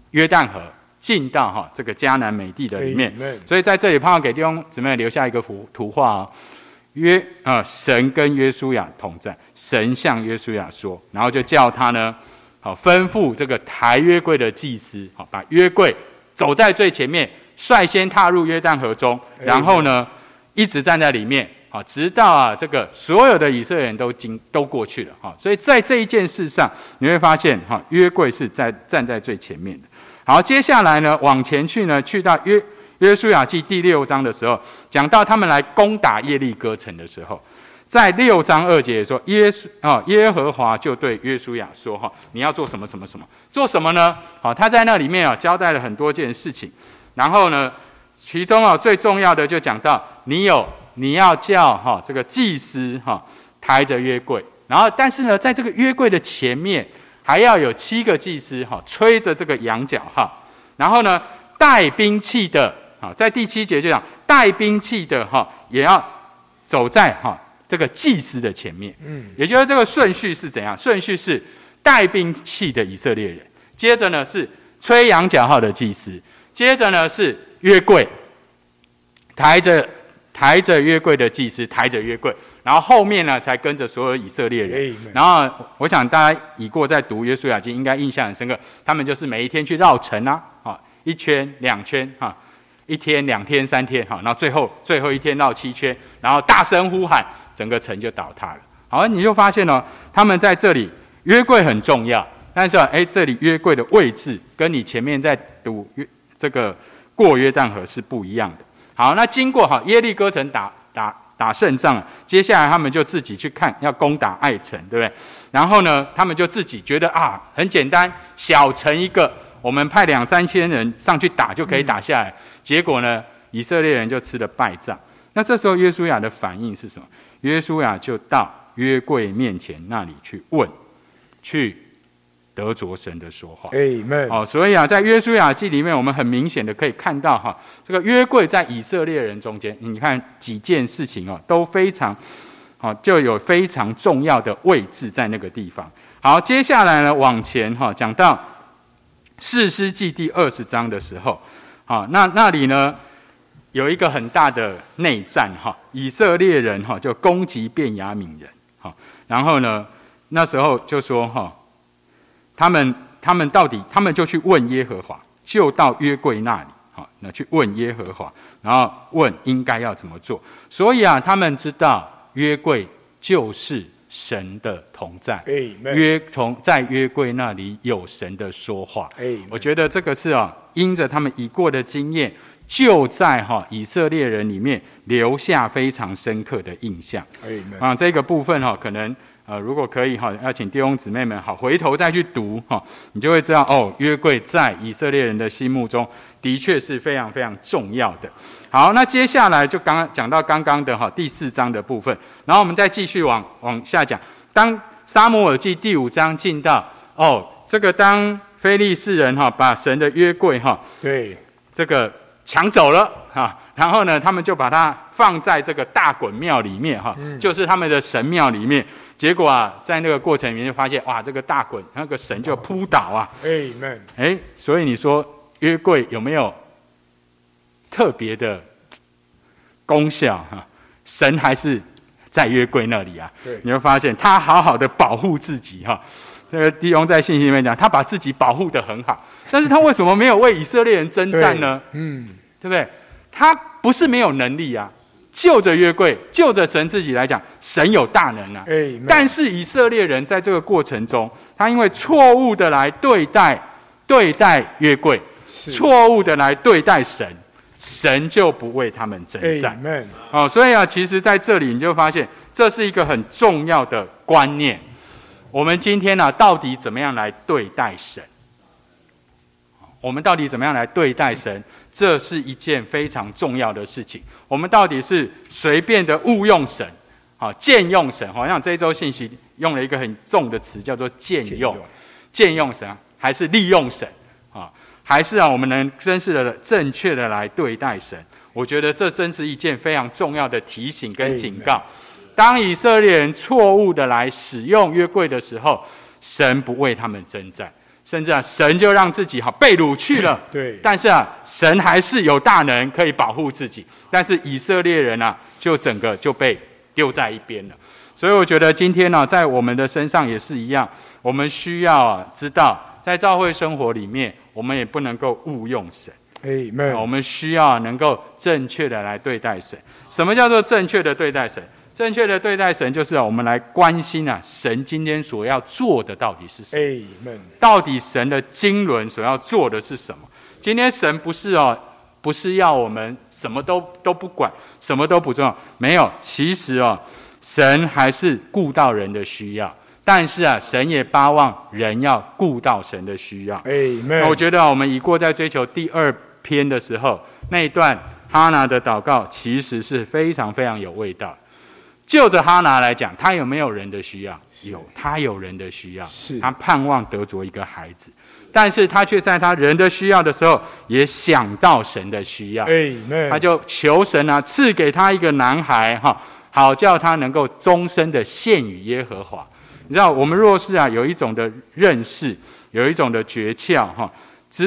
约旦河进到这个迦南美地的里面。 Amen 所以在这里，盼望给弟兄姊妹留下一个图画神跟约书亚同在，神向约书亚说，然后就叫他呢，吩咐这个抬约柜的祭司，把约柜走在最前面，率先踏入约旦河中，然后呢，一直站在里面，直到这个所有的以色列人都过去了，所以在这一件事上，你会发现，约柜是站在最前面的。好，接下来呢，往前去呢，去到约书亚记第6章的时候，讲到他们来攻打耶利哥城的时候，在6章2节说，耶和华就对约书亚说，你要做什么什么什么，做什么呢？他在那里面交代了很多件事情，然后呢，其中最重要的就讲到你要叫这个祭司抬着约柜，然后但是呢，在这个约柜的前面还要有7个祭司吹着这个羊角号，然后呢，带兵器的。在第7节就讲，带兵器的也要走在这个祭司的前面。也就是这个顺序是怎样？顺序是带兵器的以色列人，接着呢是吹羊角号的祭司，接着呢是约柜，抬着约柜的祭司抬着约柜，然后后面呢才跟着所有以色列人。然后我想大家已过在读约书亚记，应该印象很深刻，他们就是每一天去绕城1圈2圈1天2天3天，然后最后一天绕7圈，然后大声呼喊，整个城就倒塌了。好，你就发现他们在这里约柜很重要，但是这里约柜的位置跟你前面在读这个过约旦河是不一样的。好，那经过耶利哥城打胜仗，接下来他们就自己去看要攻打爱城，对不对？然后呢，他们就自己觉得很简单，小城一个，我们派2-3千人上去打就可以打下来。结果呢，以色列人就吃了败仗。那这时候约书亚的反应是什么？约书亚就到约柜面前那里去问，去得着神的说话。 Amen。 所以在约书亚记里面，我们很明显的可以看到这个约柜在以色列人中间，你看几件事情都非常就有非常重要的位置在那个地方。好，接下来呢往前讲到士师记第20章的时候。那里呢有一个很大的内战，以色列人就攻击便雅悯人，然后呢那时候就说他们就去问耶和华，就到约柜那里，那去问耶和华，然后问应该要怎么做。所以他们知道约柜就是神的同在，在约柜那里有神的说话。我觉得这个是因着他们已过的经验，就在以色列人里面留下非常深刻的印象。这个部分可能如果可以要请弟兄姊妹们回头再去读你就会知道约柜在以色列人的心目中的确是非常非常重要的。好，那接下来就讲到刚刚的第4章的部分，然后我们再继续往下讲。当撒母耳记第5章进到这个当非利士人把神的约柜对这个抢走了然后呢他们就把它放在这个大衮庙里面就是他们的神庙里面。结果在那个过程里面就发现这个大衮那个神就扑倒Amen。所以你说约柜有没有特别的功效神还是在约柜那里你会发现他好好的保护自己这个弟兄在信息里面讲，他把自己保护得很好，但是他为什么没有为以色列人征战呢？对不对？他不是没有能力就着约柜，就着神自己来讲，神有大能但是以色列人在这个过程中，他因为错误的来对待约柜，错误的来对待神，神就不为他们征战。所以其实在这里你就发现，这是一个很重要的观念。我们今天到底怎么样来对待神？我们到底怎么样来对待神？这是一件非常重要的事情。我们到底是随便的误用神，僭用神？好像这一周信息用了一个很重的词，叫做僭用神，还是利用神？还是我们能真是的正确的来对待神？我觉得这真是一件非常重要的提醒跟警告。当以色列人错误的来使用约柜的时候，神不为他们征战， 甚至神就让自己被掳去了。 对， 但是神还是有大能可以保护自己。但是以色列人就整个就被丢在一边了。所以我觉得今天在我们的身上也是一样，我们需要知道，在教会生活里面，我们也不能够误用神。 Amen。 我们需要能够正确的来对待神。什么叫做正确的对待神？正确的对待神，就是我们来关心神今天所要做的到底是什么。 Amen。 到底神的经纶所要做的是什么？今天神不是要我们什么都不管，什么都不重要。没有，其实神还是顾到人的需要，但是神也巴望人要顾到神的需要。 Amen。 我觉得我们已过在追求第2篇的时候，那一段哈拿的祷告其实是非常非常有味道。就着哈拿来讲，他有没有人的需要？有，他有人的需要，他盼望得着一个孩子，但是他却在他人的需要的时候，也想到神的需要。他就求神赐给他一个男孩，好叫他能够终身的献与耶和华。你知道，我们若是有一种的认识，有一种的诀窍，知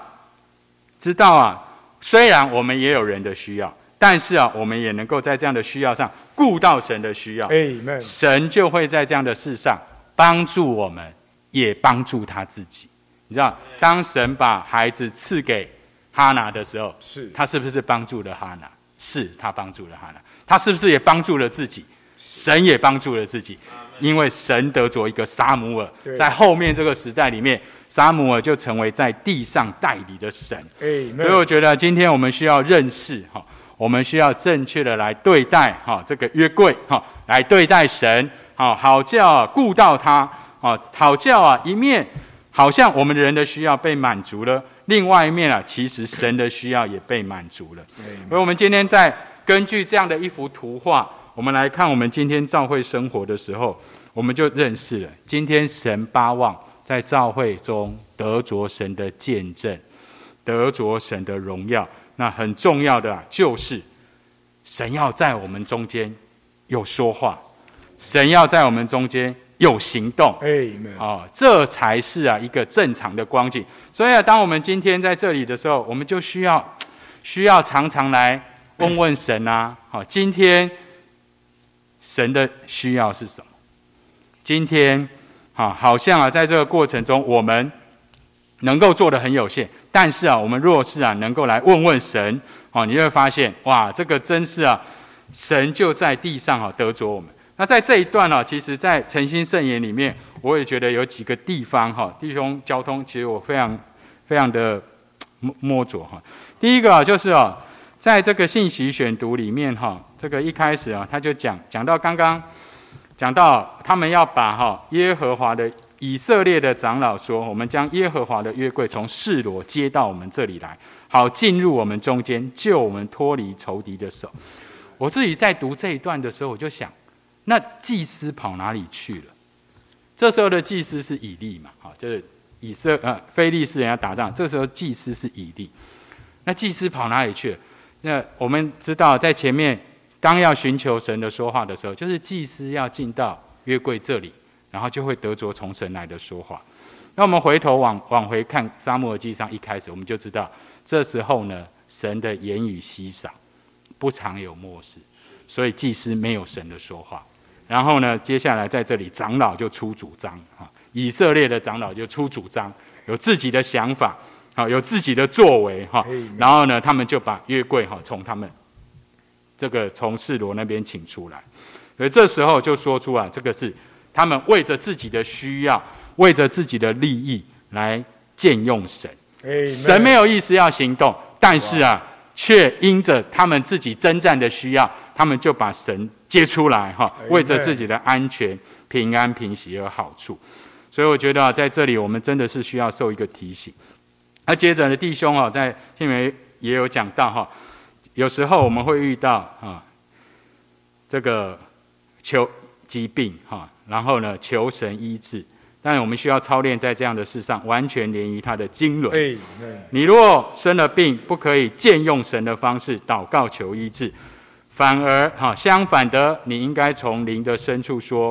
道虽然我们也有人的需要，但是我们也能够在这样的需要上顾到神的需要。神就会在这样的事上帮助我们，也帮助他自己。你知道，当神把孩子赐给哈拿的时候，他是不是帮助了哈拿？是，他帮助了哈拿。他是不是也帮助了自己？神也帮助了自己，因为神得着一个撒母耳，在后面这个时代里面，撒母耳就成为在地上代理的神。所以我觉得今天我们需要认识，我们需要正确的来对待这个约柜，来对待神，好叫顾到他，好叫一面好像我们人的需要被满足了，另外一面其实神的需要也被满足了。所以我们今天在根据这样的一幅图画，我们来看我们今天教会生活的时候，我们就认识了今天神巴望在教会中得着神的见证，得着神的荣耀。那很重要的就是神要在我们中间有说话，神要在我们中间有行动。这才是一个正常的光景。所以当我们今天在这里的时候，我们就需要常常来问问神今天神的需要是什么？今天好像在这个过程中我们能够做的很有限，但是我们若是能够来问问神，你会发现哇，这个真是神就在地上得着我们。那在这一段其实在诚心圣言里面，我也觉得有几个地方弟兄交通，其实我非常非常的摸着第一个就是在这个信息选读里面这个一开始他就讲到刚刚讲到他们要把耶和华的以色列的长老说，我们将耶和华的约柜从示罗接到我们这里来，好进入我们中间，救我们脱离仇敌的手。我自己在读这一段的时候，我就想，那祭司跑哪里去了？这时候的祭司是以利嘛，就是非利士人要打仗，这时候祭司是以利。那祭司跑哪里去了？那我们知道，在前面当要寻求神的说话的时候，就是祭司要进到约柜这里，然后就会得着从神来的说话。那我们回头往回看撒母耳记上一开始，我们就知道这时候呢，神的言语稀少，不常有默示，所以祭司没有神的说话。然后呢，接下来在这里长老就出主张，以色列的长老就出主张，有自己的想法，有自己的作为，然后呢，他们就把约柜从他们这个从示罗那边请出来。所以这时候就说出这个是他们为着自己的需要，为着自己的利益来僭用神。神没有意思要行动，但是却因着他们自己征战的需要，他们就把神接出来，为着自己的安全、平安、平息而好处。所以我觉得在这里我们真的是需要受一个提醒。那接着呢，弟兄在信里也有讲到有时候我们会遇到这个求疾病然后呢求神医治，但我们需要操练在这样的事上，完全连于他的经纶。你若生了病，不可以僭用神的方式祷告求医治，反而相反的，你应该从灵的深处说，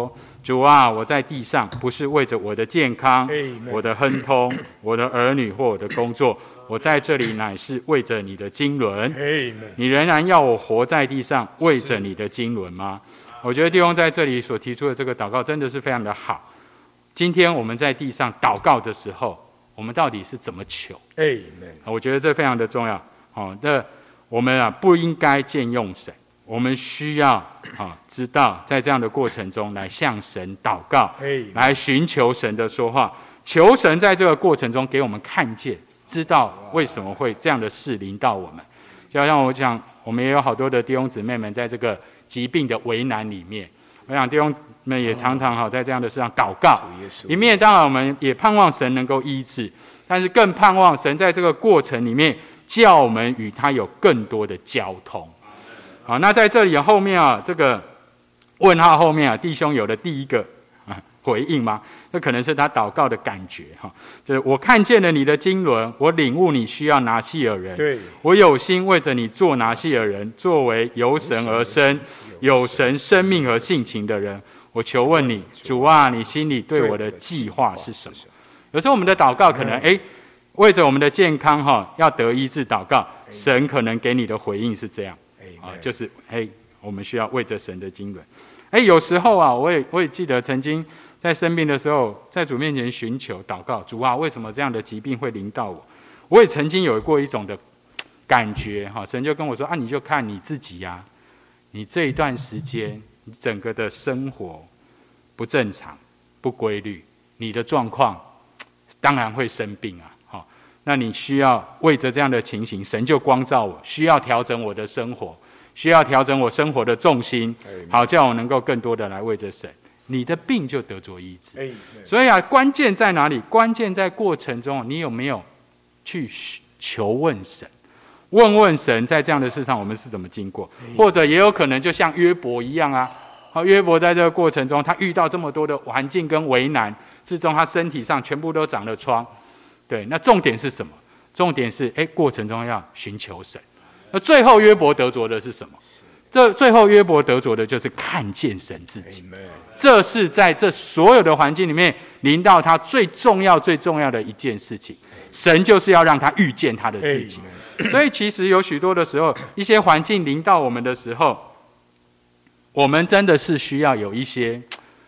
主啊，我在地上不是为着我的健康、 Amen 我的亨通、我的儿女或我的工作，我在这里乃是为着你的经纶。你仍然要我活在地上，为着你的经纶吗？我觉得弟兄在这里所提出的这个祷告真的是非常的好。今天我们在地上祷告的时候，我们到底是怎么求？我觉得这非常的重要。我们不应该僭用神，我们需要知道在这样的过程中来向神祷告，来寻求神的说话，求神在这个过程中给我们看见，知道为什么会这样的事临到我们。就好像我讲，我们也有好多的弟兄姊妹们在这个疾病的为难里面，我想弟兄们也常常在这样的事上祷告，一面当然我们也盼望神能够医治，但是更盼望神在这个过程里面叫我们与他有更多的交通。好，那在这里后面这个问号后面弟兄有了第一个回应吗？这可能是他祷告的感觉就是我看见了你的经纶，我领悟你需要拿细耳人， 对， 我有心为着你做拿细耳人，作为由神而生、有神生命和性情的人。我求问你，主啊，你心里对我的计划是什么？有时候我们的祷告可能为着我们的健康要得医治祷告，神可能给你的回应是这样就是我们需要为着神的经纶。有时候我也记得曾经在生病的时候，在主面前寻求祷告，主啊，为什么这样的疾病会临到我？我也曾经有过一种的感觉神就跟我说你就看你自己你这一段时间你整个的生活不正常、不规律，你的状况当然会生病那你需要为着这样的情形，神就光照我，需要调整我的生活，需要调整我生活的重心，好叫我能够更多的来为着神，你的病就得着医治。所以关键在哪里？关键在过程中你有没有去求问神，问神在这样的事上我们是怎么经过，或者也有可能就像约伯一样约伯在这个过程中他遇到这么多的环境跟为难之中，他身体上全部都长了疮。对，那重点是什么？重点是过程中要寻求神。那最后约伯得着的是什么？最后约伯得着的就是看见神自己。这是在这所有的环境里面临到他最重要的一件事情。神就是要让他遇见他的自己。所以其实有许多的时候，一些环境临到我们的时候，我们真的是需要有一些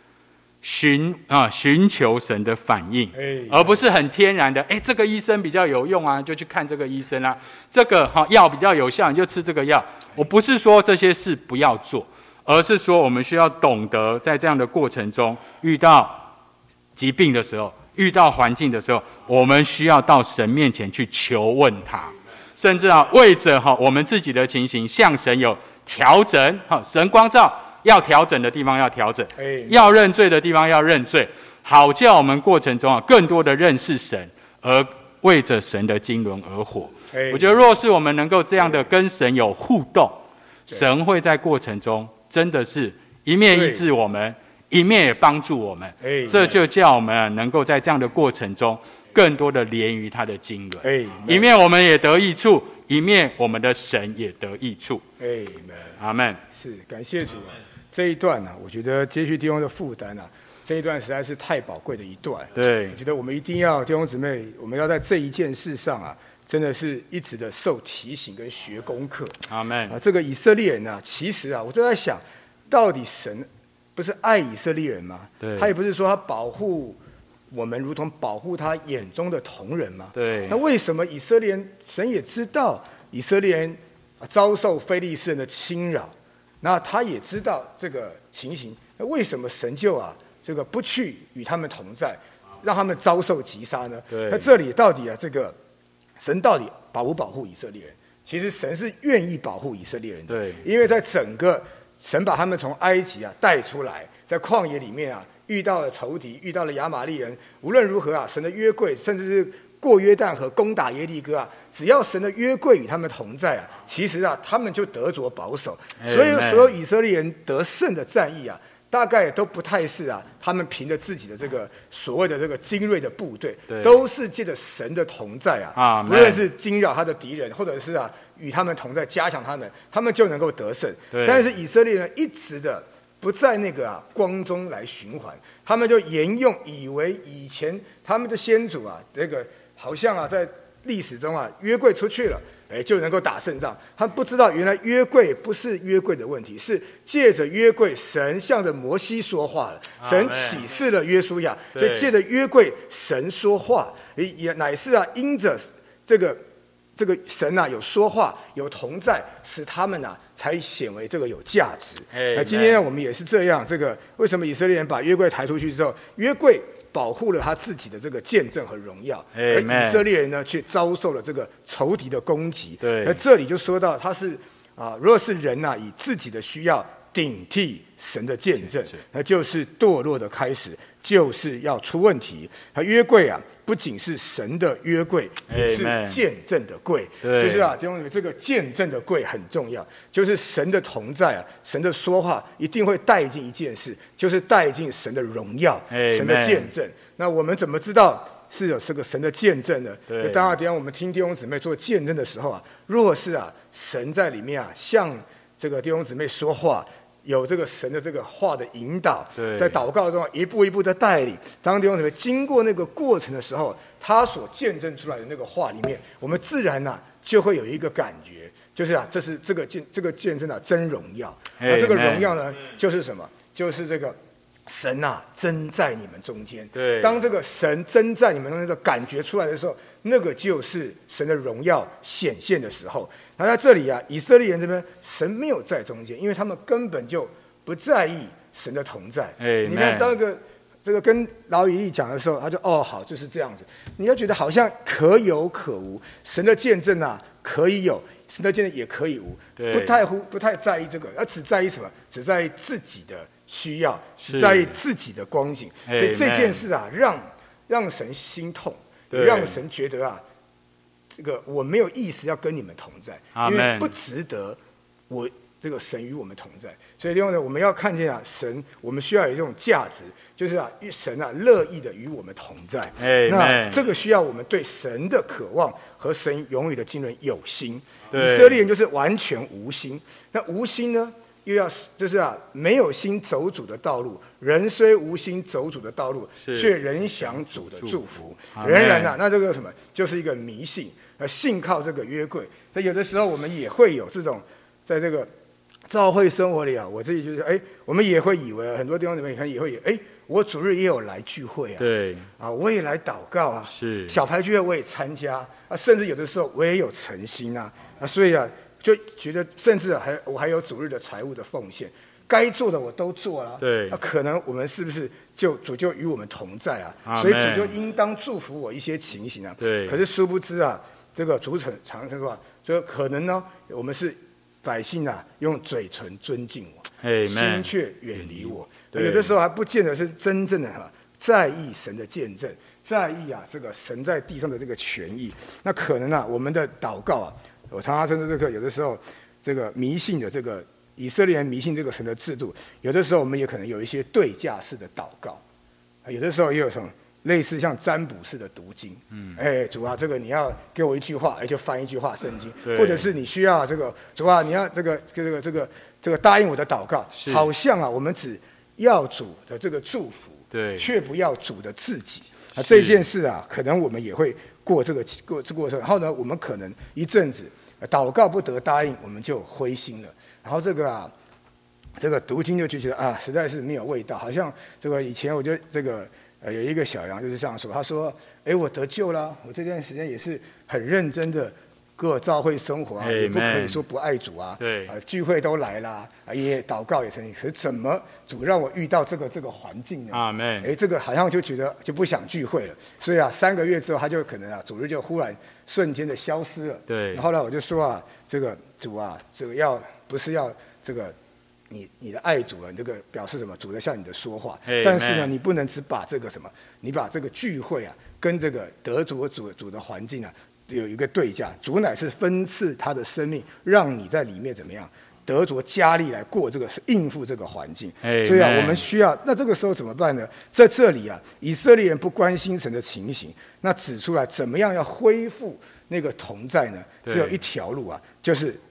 寻求神的反应，而不是很天然的这个医生比较有用就去看这个医生这个药比较有效你就吃这个药。我不是说这些事不要做，而是说我们需要懂得在这样的过程中，遇到疾病的时候，遇到环境的时候，我们需要到神面前去求问他，甚至为着我们自己的情形向神有调整，神光照要调整的地方要调整，要认罪的地方要认罪，好叫我们过程中更多的认识神，而为着神的经纶而活。我觉得若是我们能够这样的跟神有互动，神会在过程中真的是一面医治我们，一面也帮助我们。这就叫我们能够在这样的过程中更多的连于他的经纶，一面我们也得益处，一面我们的神也得益处。阿们。 是，感谢主这一段我觉得接续弟兄的负担这一段实在是太宝贵的一段。 对， 我觉得我们一定要弟兄姊妹，我们要在这一件事上真的是一直的受提醒跟学功课。 阿们。 这个以色列人其实我都在想，到底神不是爱以色列人吗？ 对， 他也不是说他保护我们如同保护他眼中的同人吗？ 对。 那为什么以色列人，神也知道以色列人遭受非利士人的侵扰，那他也知道这个情形，那为什么神就这个不去与他们同在，让他们遭受击杀呢？ 对。 那这里到底这个神到底保不保护以色列人？其实神是愿意保护以色列人的。 对。 因为在整个神把他们从埃及带出来，在旷野里面遇到了仇敌，遇到了亚玛力人，无论如何神的约柜，甚至是过约旦河攻打耶利哥只要神的约柜与他们同在其实他们就得着保守。所以所有以色列人得胜的战役大概也都不太是他们凭着自己的这个所谓的这个精锐的部队，都是借着神的同在不论是惊扰他的敌人，或者是与他们同在加强他们就能够得胜。但是以色列人一直的不在那个光中来循环，他们就沿用以为以前他们的先祖这个好像在历史中约柜出去了，就能够打胜仗。他们不知道原来约柜不是约柜的问题，是借着约柜，神向着摩西说话了，神启示了约书亚，所以借着约柜，神说话，也乃是因着这个神有说话，有同在，使他们才显为这个有价值。那今天我们也是这样，这个为什么以色列人把约柜抬出去之后，约柜保护了他自己的这个见证和荣耀，而以色列人呢却遭受了这个仇敌的攻击。那这里就说到他是如果是人以自己的需要顶替神的见证，那就是堕落的开始，就是要出问题。约柜不仅是神的约柜，也是见证的柜。就是弟兄姊妹，这个见证的柜很重要，就是神的同在神的说话一定会带进一件事，就是带进神的荣耀，神的见证。那我们怎么知道是有这个神的见证呢？当然，我们听弟兄姊妹做见证的时候若是神在里面向这个弟兄姊妹说话，有这个神的这个话的引导，在祷告中一步一步的带领。当弟兄姊妹经过那个过程的时候，他所见证出来的那个话里面，我们自然就会有一个感觉，就是这是这个见证真荣耀。那这个荣耀呢，就是什么？就是这个神真在你们中间。当这个神真在你们中间的感觉出来的时候，那个就是神的荣耀显现的时候。那在这里以色列人这边神没有在中间，因为他们根本就不在意神的同在。你看当这个跟老以利讲的时候，他就好，就是这样子。你要觉得好像可有可无，神的见证可以有，神的见证也可以无，不太在意这个，只在意什么？只在意自己的需要，只在意自己的光景。所以这件事让神心痛，让神觉得这个我没有意思要跟你们同在，因为不值得我这个神与我们同在。所以另外呢，我们要看见神，我们需要有这种价值，就是神乐意的与我们同在。那这个需要我们对神的渴望和神永远的经纶有心。以色列人就是完全无心，那无心呢，又要就是没有心走主的道路。人虽无心走主的道路，却仍享主的祝福。仍然那这个什么，就是一个迷信。信靠这个约柜，那有的时候我们也会有这种，在这个教会生活里我自己就是我们也会以为很多地方里面可能也会以为我主日也有来聚会我也来祷告小牌聚会我也参加甚至有的时候我也有诚心所以就觉得甚至我还有主日的财务的奉献，该做的我都做了。可能我们是不是主就与我们同在所以主就应当祝福我一些情形可是殊不知这个主常说就可能呢，我们是百姓用嘴唇尊敬我，心却远离我。有的时候还不见得是真正的在意神的见证，在意这个神在地上的这个权益。那可能我们的祷告我常常甚至有的时候这个迷信的这个以色列人迷信这个神的制度，有的时候我们也可能有一些对价式的祷告，有的时候也有什么类似像占卜式的读经。主这个你要给我一句话，就翻一句话圣经，或者是你需要这个主你要这个答应我的祷告，好像我们只要主的这个祝福，却不要主的自己。这件事可能我们也会过这个过程，然后呢，我们可能一阵子祷告不得答应，我们就灰心了。然后这个读经就觉得实在是没有味道，好像这个以前我就这个有一个小羊就是这样说，他说我得救了，我这段时间也是很认真的过教会生活也不可以说不爱主聚会都来啦，也祷告也成立，可是怎么主让我遇到这个环境呢？这个好像就觉得就不想聚会了，所以3个月之后他就可能主日就忽然瞬间的消失了。然后呢我就说这个主这个不是要这个你的爱主你这个表示什么？主在向你的说话，但是呢你不能只把这个什么，你把这个聚会跟这个得主的环境有一个对价，主乃是分赐他的生命，让你在里面怎么样得着加力来过这个应付这个环境。所以我们需要，那这个时候怎么办呢？在这里以色列人不关心神的情形，那指出来怎么样要恢复那个同在呢？只有一条路就是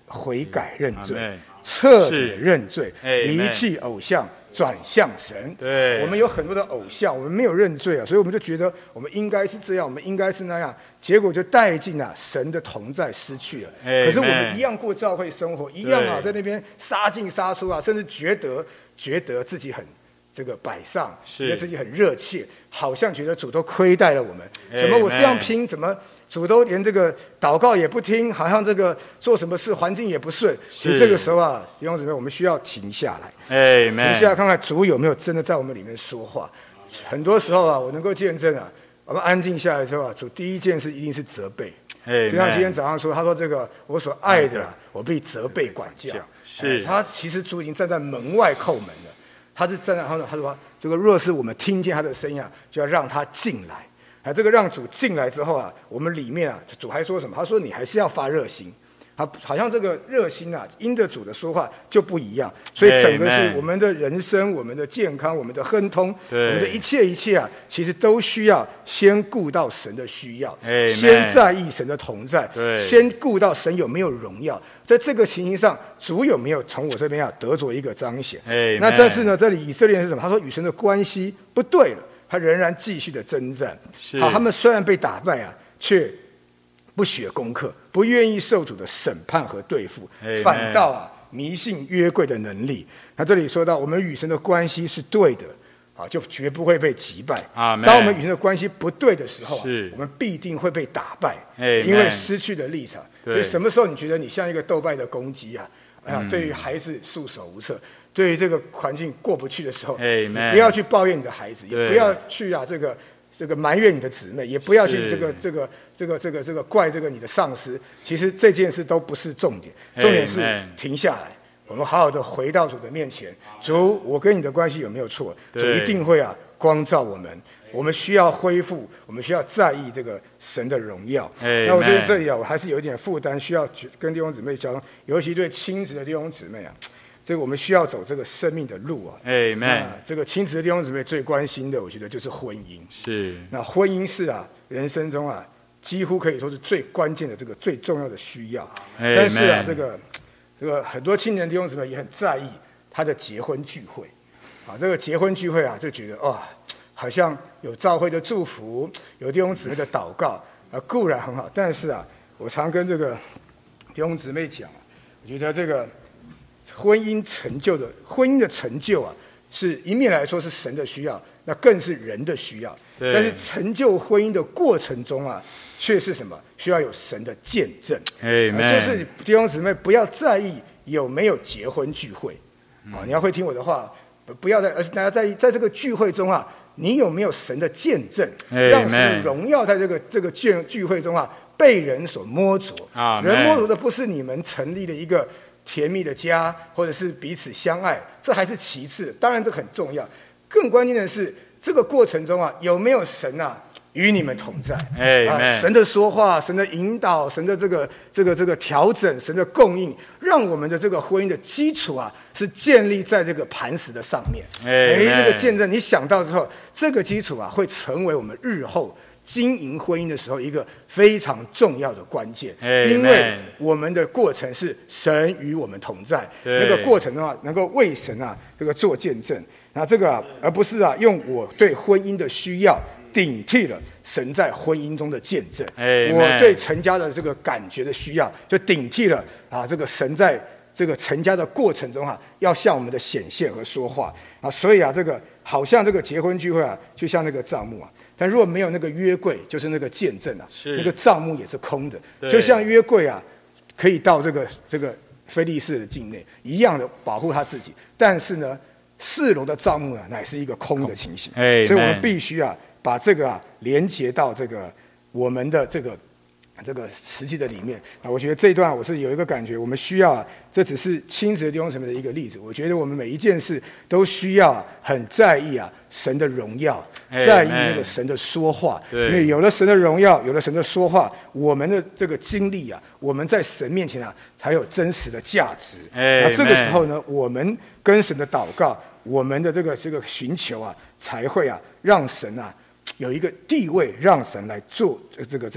悔改认罪 Amen， 彻底认罪， Amen， 离弃偶像，转向神。 对， 我们有很多的偶像，我们没有认罪啊，所以我们就觉得我们应该是这样，我们应该是那样，结果就带进神的同在失去了。可是我们一样过教会生活，一样在那边杀进杀出甚至觉得自己很这个摆上，觉得自己很热切，好像觉得主都亏待了我们。怎么我这样拼，怎么主都连这个祷告也不听，好像这个做什么事环境也不顺。其实这个时候弟兄姊妹，我们需要停下来，停下来看看主有没有真的在我们里面说话。很多时候我能够见证我们安静下来之后主第一件事一定是责备。就像今天早上说，他说这个我所爱的我被责备管教。是他其实主已经站在门外叩门了，他是站在他说这个若是我们听见他的声音就要让他进来。这个让主进来之后我们里面主还说什么？他说你还是要发热心。好像这个热心因着主的说话就不一样，所以整个是我们的人生、我们的健康、我们的亨通、我们的一切其实都需要先顾到神的需要，先在意神的同在，先顾到神有没有荣耀。在这个情形上，主有没有从我这边得着一个彰显？那但是呢，这里以色列人是什么？他说与神的关系不对了，他仍然继续的征战。好，他们虽然被打败却不学功课，不愿意受主的审判和对付，反倒迷信约柜的能力。那这里说到，我们与神的关系是对的就绝不会被击败。当我们与神的关系不对的时候我们必定会被打败，因为失去了立场。所以什么时候你觉得你像一个斗败的公鸡对于孩子束手无策，对于这个环境过不去的时候，你不要去抱怨你的孩子，也不要去这个埋怨你的姊妹，也不要去这个怪你的上司。其实这件事都不是重点，重点是停下来，我们好好的回到主的面前。主，我跟你的关系有没有错？主一定会光照我们。我们需要恢复，我们需要在意这个神的荣耀。那我觉得这里我还是有一点负担，需要跟弟兄姊妹交通，尤其对亲子的弟兄姊妹这个我们需要走这个生命的路那这个亲子的弟兄姊妹最关心的，我觉得就是婚姻。那婚姻是人生中几乎可以说是最关键的这个最重要的需要。但是这个很多青年弟兄姊妹也很在意他的结婚聚会这个结婚聚会就觉得好像有教会的祝福，有弟兄姊妹的祷告固然很好，但是我常跟这个弟兄姊妹讲我觉得这个婚姻的成就是一面来说是神的需要，那更是人的需要。但是成就婚姻的过程中却是什么？需要有神的见证。就是弟兄姊妹不要在意有没有结婚聚会你要会听我的话，不要而是大家在意在这个聚会中你有没有神的见证，让神的荣耀在这个聚会中被人所摸着。人摸着的不是你们成立了一个甜蜜的家，或者是彼此相爱，这还是其次，当然这很重要。更关键的是这个过程中有没有神与你们同在。神的说话，神的引导，神的这个调整，神的供应，让我们的这个婚姻的基础是建立在这个磐石的上面。这个见证你想到之后，这个基础会成为我们日后经营婚姻的时候一个非常重要的关键。因为我们的过程是神与我们同在，那个过程能够为神这个做见证。那这个而不是用我对婚姻的需要顶替了神在婚姻中的见证。我对成家的这个感觉的需要，就顶替了这个神在这个成家的过程中要向我们的显现和说话所以这个好像这个结婚聚会就像那个帐幕但如果没有那个约柜，就是那个见证那个帐幕也是空的。就像约柜可以到这个非利士的境内一样的保护他自己，但是呢4楼的帐幕乃是一个空的情形。所以我们必须把这个连接到这个我们的这个实际的里面我觉得这一段我是有一个感觉，我们需要这只是亲子弟兄姊妹的一个例子。我觉得我们每一件事都需要很在意神的荣耀，在意那个神的说话。因为有了神的荣耀，有了神的说话，我们的这个经历我们在神面前才有真实的价值。那这个时候呢，我们跟神的祷告，我们的这个寻求才会让神有一个地位，让神来做这个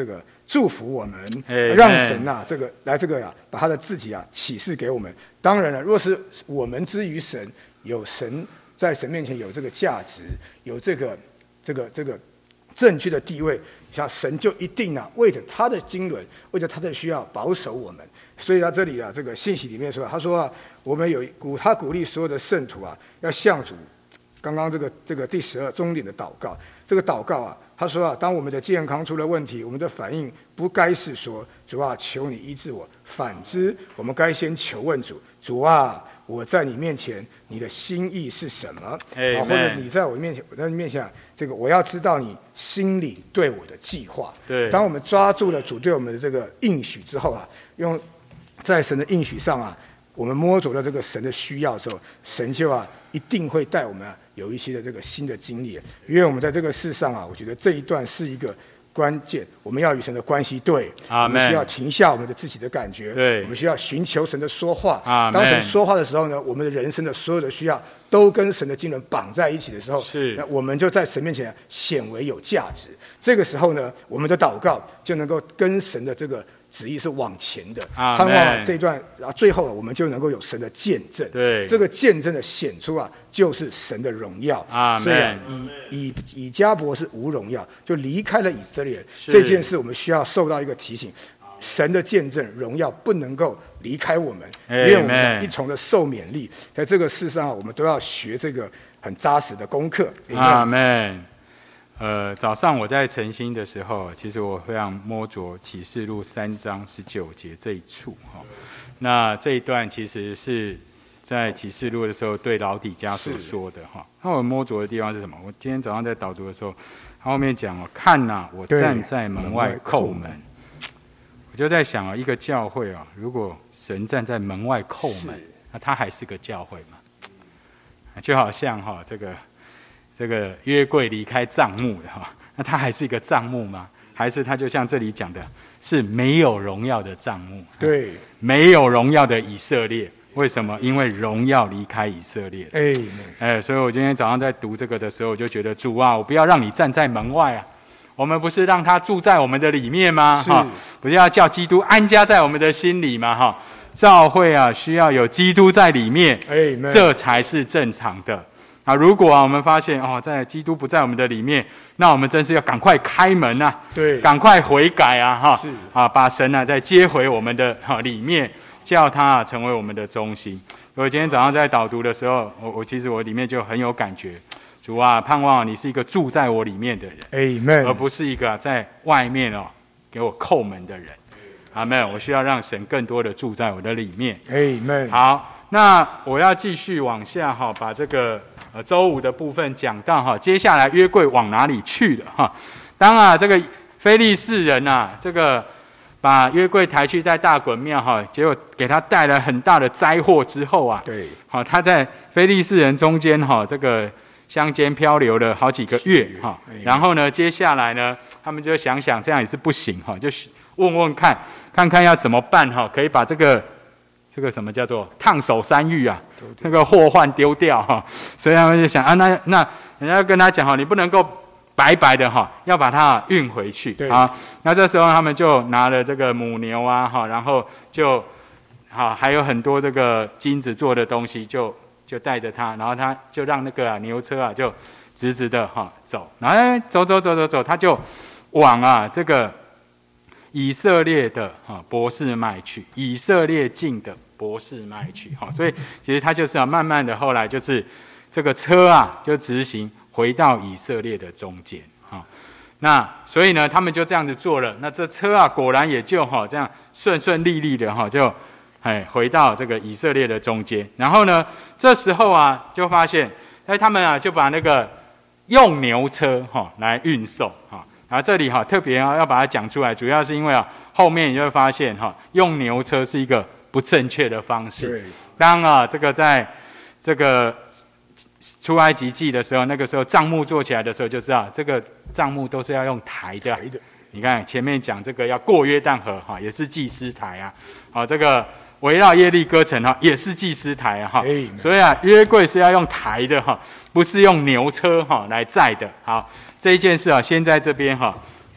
祝福我们， Amen 让神啊把他的自己启示给我们。当然了，若是我们之于神，有神在神面前有这个价值，有这个正确的地位，像神就一定为着他的经纶，为着他的需要保守我们。所以这里这个信息里面说，他说我们他鼓励所有的圣徒要向主，刚刚这个第12终点的祷告，这个祷告他说当我们的健康出了问题，我们的反应不该是说主啊，求你医治我，反之我们该先求问主，主啊，我在你面前，你的心意是什么？或者你在我面前，我在你面前这个我要知道你心里对我的计划。 对， 当我们抓住了主对我们的这个应许之后用在神的应许上我们摸着了这个神的需要的时候，神就一定会带我们有一些的这个新的经历。因为我们在这个世上我觉得这一段是一个关键，我们要与神的关系对，我们需要停下我们的自己的感觉， 对， 我们需要寻求神的说话。 当神说话的时候呢，我们的人生的所有的需要都跟神的经纶绑在一起的时候，那我们就在神面前显为有价值。这个时候呢，我们的祷告就能够跟神的这个旨意是往前的，盼望这一段，最后我们就能够有神的见证。 对， 这个见证的显出就是神的荣耀。所以以迦伯是无荣耀，就离开了以色列。这件事我们需要受到一个提醒，神的见证荣耀不能够离开我们，因为我们一重的受勉励，在这个世上我们都要学这个很扎实的功课。 阿们。早上我在晨星的时候，其实我非常摸着启示录3章19节这一处那这一段其实是在启示录的时候对老底嘉所说的那我摸着的地方是什么？我今天早上在导读的时候，他后面讲看我站在门外叩门。我就在想一个教会如果神站在门外叩门，那他还是个教会吗？就好像这个约柜离开帐幕的那他还是一个帐幕吗？还是他就像这里讲的，是没有荣耀的帐幕？ 对， 没有荣耀的以色列。为什么？因为荣耀离开以色列。所以我今天早上在读这个的时候，我就觉得主啊，我不要让你站在门外我们不是让他住在我们的里面吗？不是要叫基督安家在我们的心里吗？教会需要有基督在里面，这才是正常的。如果我们发现在基督不在我们的里面，那我们真是要赶快开门对， 赶快悔改把神再接回我们的里面，叫他成为我们的中心。我今天早上在导读的时候，其实我里面就很有感觉，主啊，盼望你是一个住在我里面的人， Amen， 而不是一个在外面给我叩门的人。阿们，我需要让神更多的住在我的里面。 Amen。 好，那我要继续往下把这个周5的部分讲到接下来约柜往哪里去了当这个非利士人这个把约柜抬去在大衮庙结果给他带来很大的灾祸之后对， 他在非利士人中间这个乡间漂流了好几个月然后呢，接下来呢，他们就想这样也是不行就问问看要怎么办可以把这个什么叫做烫手山芋那个祸患丢掉所以他们就想那人家跟他讲你不能够白白的要把它运回去那这时候他们就拿了这个母牛然后就还有很多这个金子做的东西就带着他，然后他就让那个牛车就直直的走，然后走，他就往这个以色列的伯示麦去，以色列境的伯示麦去所以其实他就是慢慢的后来就是这个车就直行回到以色列的中间那所以呢他们就这样子做了，那这车果然也就这样顺利的就回到这个以色列的中间。然后呢这时候就发现他们就把那个用牛车来运送然后这里特别要把它讲出来，主要是因为后面你就会发现用牛车是一个不正确的方式。当这个在这个出埃及记的时候，那个时候帐幕做起来的时候就知道，这个帐幕都是要用抬的。你看前面讲这个要过约旦河也是祭司台这个围绕耶利哥城也是祭司台所以约柜是要用抬的不是用牛车来载的。好，这一件事先在这边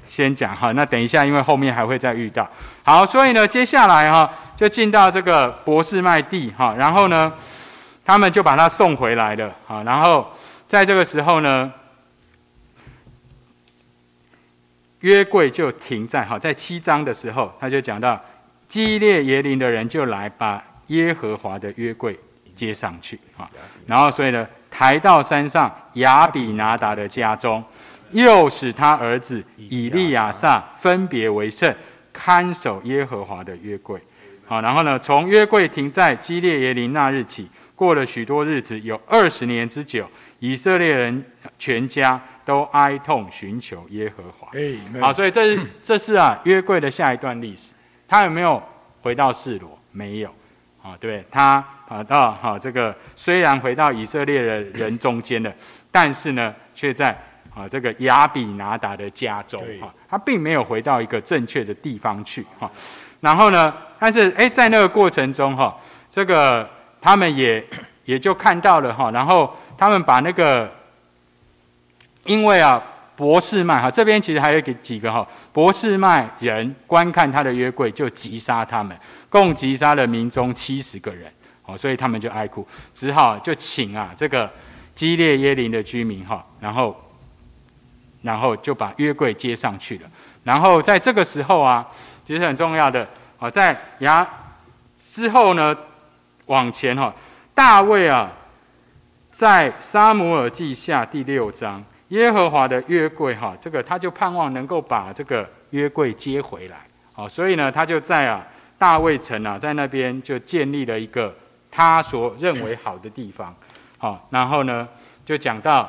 先讲哈，那等一下因为后面还会再遇到。好，所以呢，接下来哈就进到这个伯示麦地哈，然后呢，他们就把他送回来了哈，然后在这个时候呢，约柜就停在哈，在7章的时候，他就讲到基列耶琳的人就来把耶和华的约柜接上去哈，然后所以呢，抬到山上亚比拿达的家中。又使他儿子以利亚撒分别为圣，看守耶和华的约柜。好，然后呢，从约柜停在基列耶琳那日起，过了许多日子，有20年之久，以色列人全家都哀痛寻求耶和华。好，所以这是约柜的下一段历史。他有没有回到示罗？没有。啊，对，他跑到这个虽然回到以色列的人中间了，但是呢，却在这个亚比拿达的家中他并没有回到一个正确的地方去然后呢，但是在那个过程中这个他们也就看到了然后他们把那个因为伯示麦这边其实还有几个伯示麦人观看他的约柜，就击杀他们，共击杀了民中70个人所以他们就哀哭，只好就请这个基列耶琳的居民然后就把约柜接上去了。然后在这个时候其实很重要的在之后呢，往前大卫在撒母耳记下第6章，耶和华的约柜这个他就盼望能够把这个约柜接回来所以呢，他就在大卫城在那边就建立了一个他所认为好的地方然后呢就讲到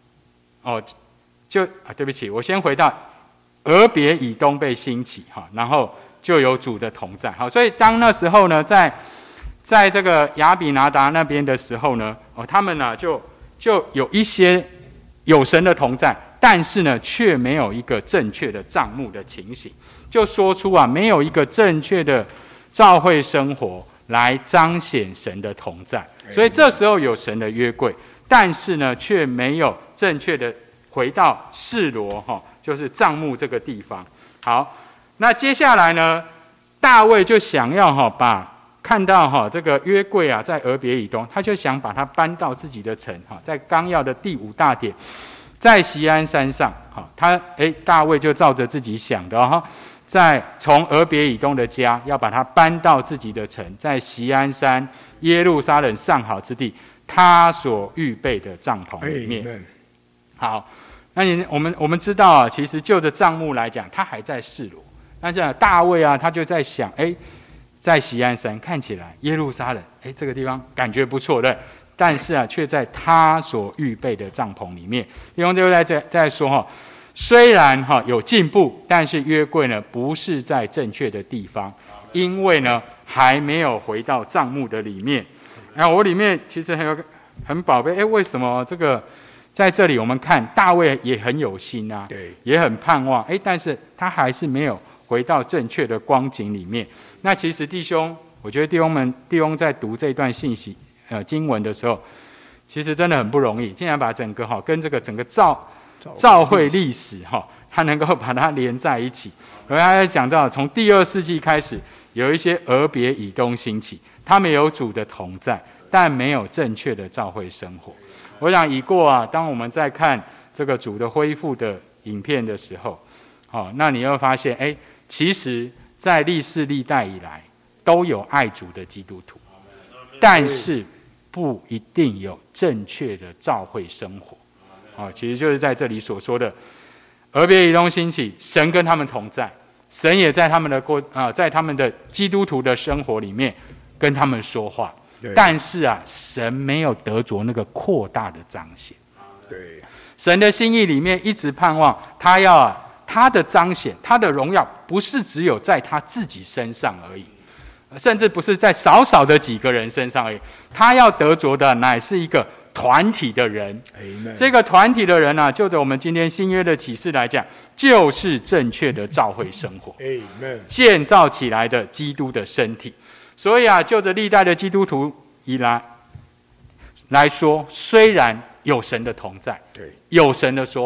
对不起，我先回到俄别以东被兴起然后就有主的同在所以当那时候呢，在这个亚比拿达那边的时候呢他们就有一些有神的同在，但是呢却没有一个正确的帐幕的情形，就说出没有一个正确的教会生活来彰显神的同在。所以这时候有神的约柜，但是呢却没有正确的回到示罗就是帐幕这个地方。好，那接下来呢，大卫就想要看到这个约柜在俄别以东，他就想把它搬到自己的城在纲要的第5大点，在锡安山上大卫就照着自己想的在从俄别以东的家要把它搬到自己的城，在锡安山耶路撒冷上好之地，他所预备的帐篷里面。好，那我们知道其实就着帐幕来讲，他还在示罗。那这样大卫他就在想在锡安山看起来耶路撒冷这个地方感觉不错的，但是却在他所预备的帐篷里面。弟兄就在说虽然有进步，但是约柜呢不是在正确的地方，因为呢还没有回到帐幕的里面。我里面其实很宝贝为什么这个在这里我们看大卫也很有心对，也很盼望但是他还是没有回到正确的光景里面。那其实弟兄，我觉得弟兄在读这段信息经文的时候，其实真的很不容易，竟然把整个跟这个整个教会历史他能够把它连在一起。而他讲到从第2世纪开始，有一些俄别以东兴起，他们有主的同在，但没有正确的教会生活。我想已过当我们在看这个主的恢复的影片的时候那你会发现其实在历世历代以来都有爱主的基督徒，但是不一定有正确的教会生活其实就是在这里所说的俄别以东兴起，神跟他们同在，神也在他们的在他们的基督徒的生活里面跟他们说话，但是神没有得着那个扩大的彰显。对，神的心意里面一直盼望他的彰显，他的荣耀不是只有在他自己身上而已，甚至不是在少少的几个人身上而已，他要得着的乃是一个团体的人。这个团体的人就着我们今天新约的启示来讲，就是正确的教会生活，建造起来的基督的身体。所以就着历代的基督徒以来说，虽然有神的同在，有神的说话，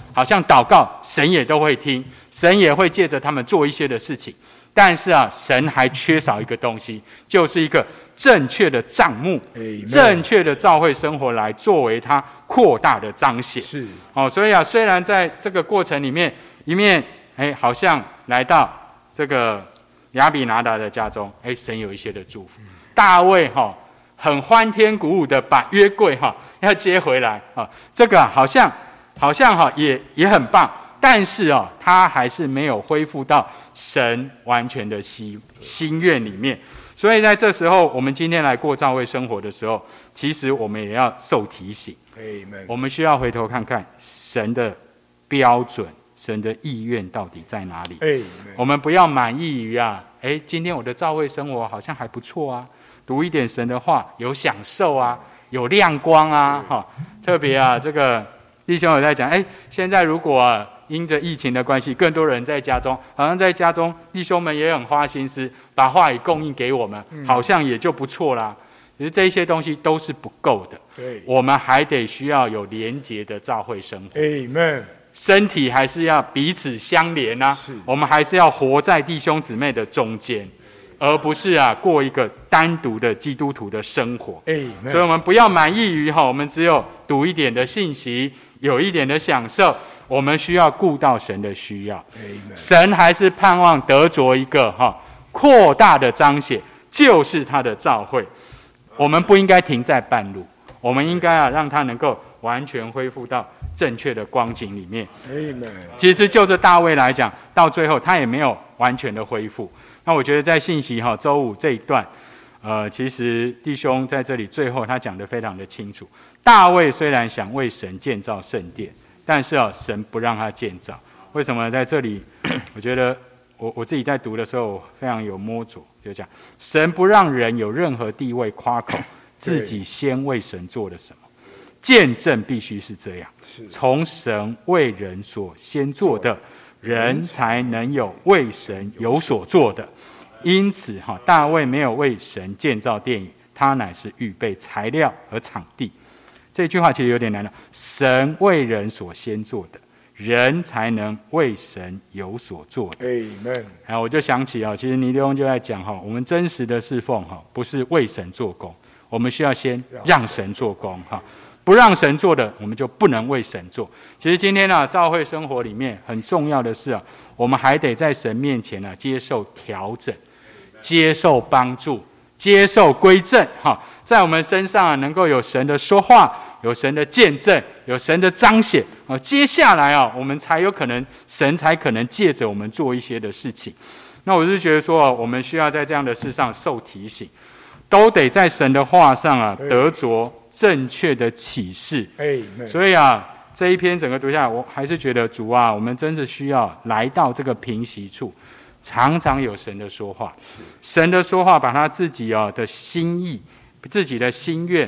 好像祷告神也都会听，神也会借着他们做一些的事情。但是神还缺少一个东西，就是一个正确的账目，正确的教会生活来作为他扩大的彰显。 是所以虽然在这个过程里面，一面好像来到这个亚比拿达的家中，神有一些的祝福。大卫很欢天鼓舞的把约柜要接回来这个好像也很棒。但是他还是没有恢复到神完全的心愿里面。所以在这时候，我们今天来过教会生活的时候，其实我们也要受提醒。我们需要回头看看神的标准，神的意愿到底在哪里。我们不要满意于今天我的教会生活好像还不错啊，读一点神的话有享受啊，有亮光啊。特别这个弟兄有在讲，现在如果因着疫情的关系，更多人在家中，好像在家中弟兄们也很花心思把话语供应给我们，好像也就不错啦。其实这一些东西都是不够的，我们还得需要有连结的教会生活。身体还是要彼此相连啊，我们还是要活在弟兄姊妹的中间，而不是过一个单独的基督徒的生活。所以我们不要满意于我们只有读一点的信息，有一点的享受，我们需要顾到神的需要。神还是盼望得着一个扩大的彰显，就是他的召会。我们不应该停在半路，我们应该让他能够完全恢复到正确的光景里面。其实就这大卫来讲，到最后他也没有完全的恢复。那我觉得在信息周五这一段，其实弟兄在这里最后他讲得非常的清楚。大卫虽然想为神建造圣殿，但是神不让他建造。为什么？在这里我觉得我自己在读的时候非常有摸着，就讲神不让人有任何地位夸口自己先为神做了什么。见证必须是这样，从神为人所先做的，人才能有为神有所做的。因此大卫没有为神建造殿宇，他乃是预备材料和场地。这句话其实有点难了，神为人所先做的，人才能为神有所做的。我就想起其实尼弟兄就在讲我们真实的侍奉不是为神做工，我们需要先让神做工不让神做的，我们就不能为神做。其实今天教会生活里面很重要的是我们还得在神面前接受调整，接受帮助，接受归正在我们身上能够有神的说话，有神的见证，有神的彰显接下来我们才有可能，神才可能借着我们做一些的事情。那我是觉得说我们需要在这样的事上受提醒，都得在神的话上得着正确的启示。所以这一篇整个读下来，我还是觉得主我们真是需要来到这个平息处，常常有神的说话，神的说话把他自己的心意，自己的心愿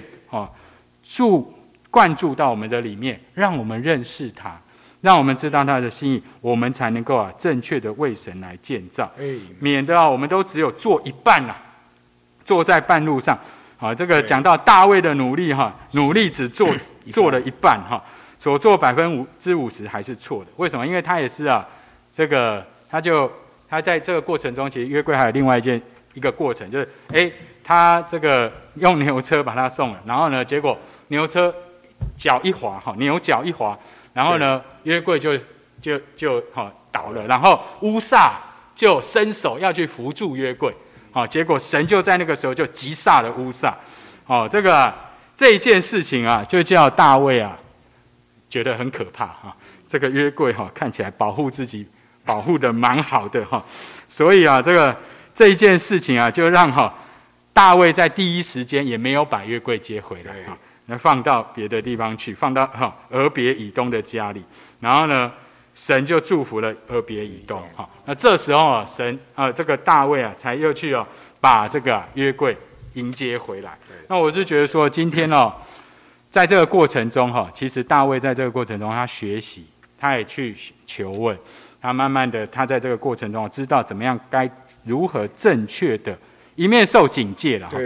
灌注到我们的里面，让我们认识他，让我们知道他的心意，我们才能够正确的为神来建造，免得我们都只有做一半坐在半路上。这个讲到大卫的努力努力只做了一半所做50%还是错的。为什么？因为他也是这个他在这个过程中，其实约柜还有另外一个过程，就是他这个用牛车把他送了，然后呢，结果牛车脚一滑牛脚一滑，然后呢，约柜就倒了，然后乌撒就伸手要去扶住约柜。结果神就在那个时候就击杀了乌撒。这一件事情就叫大卫觉得很可怕这个约柜看起来保护自己保护的蛮好的所以这一件事情就让大卫在第一时间也没有把约柜接回来那放到别的地方去，放到俄别以东的家里，然后呢，神就祝福了俄别以东那这时候神这个大卫才又去把这个约柜迎接回来。那我是觉得说，今天在这个过程中其实大卫在这个过程中他学习，他也去求问，他慢慢的他在这个过程中知道怎么样如何正确的，一面受警戒了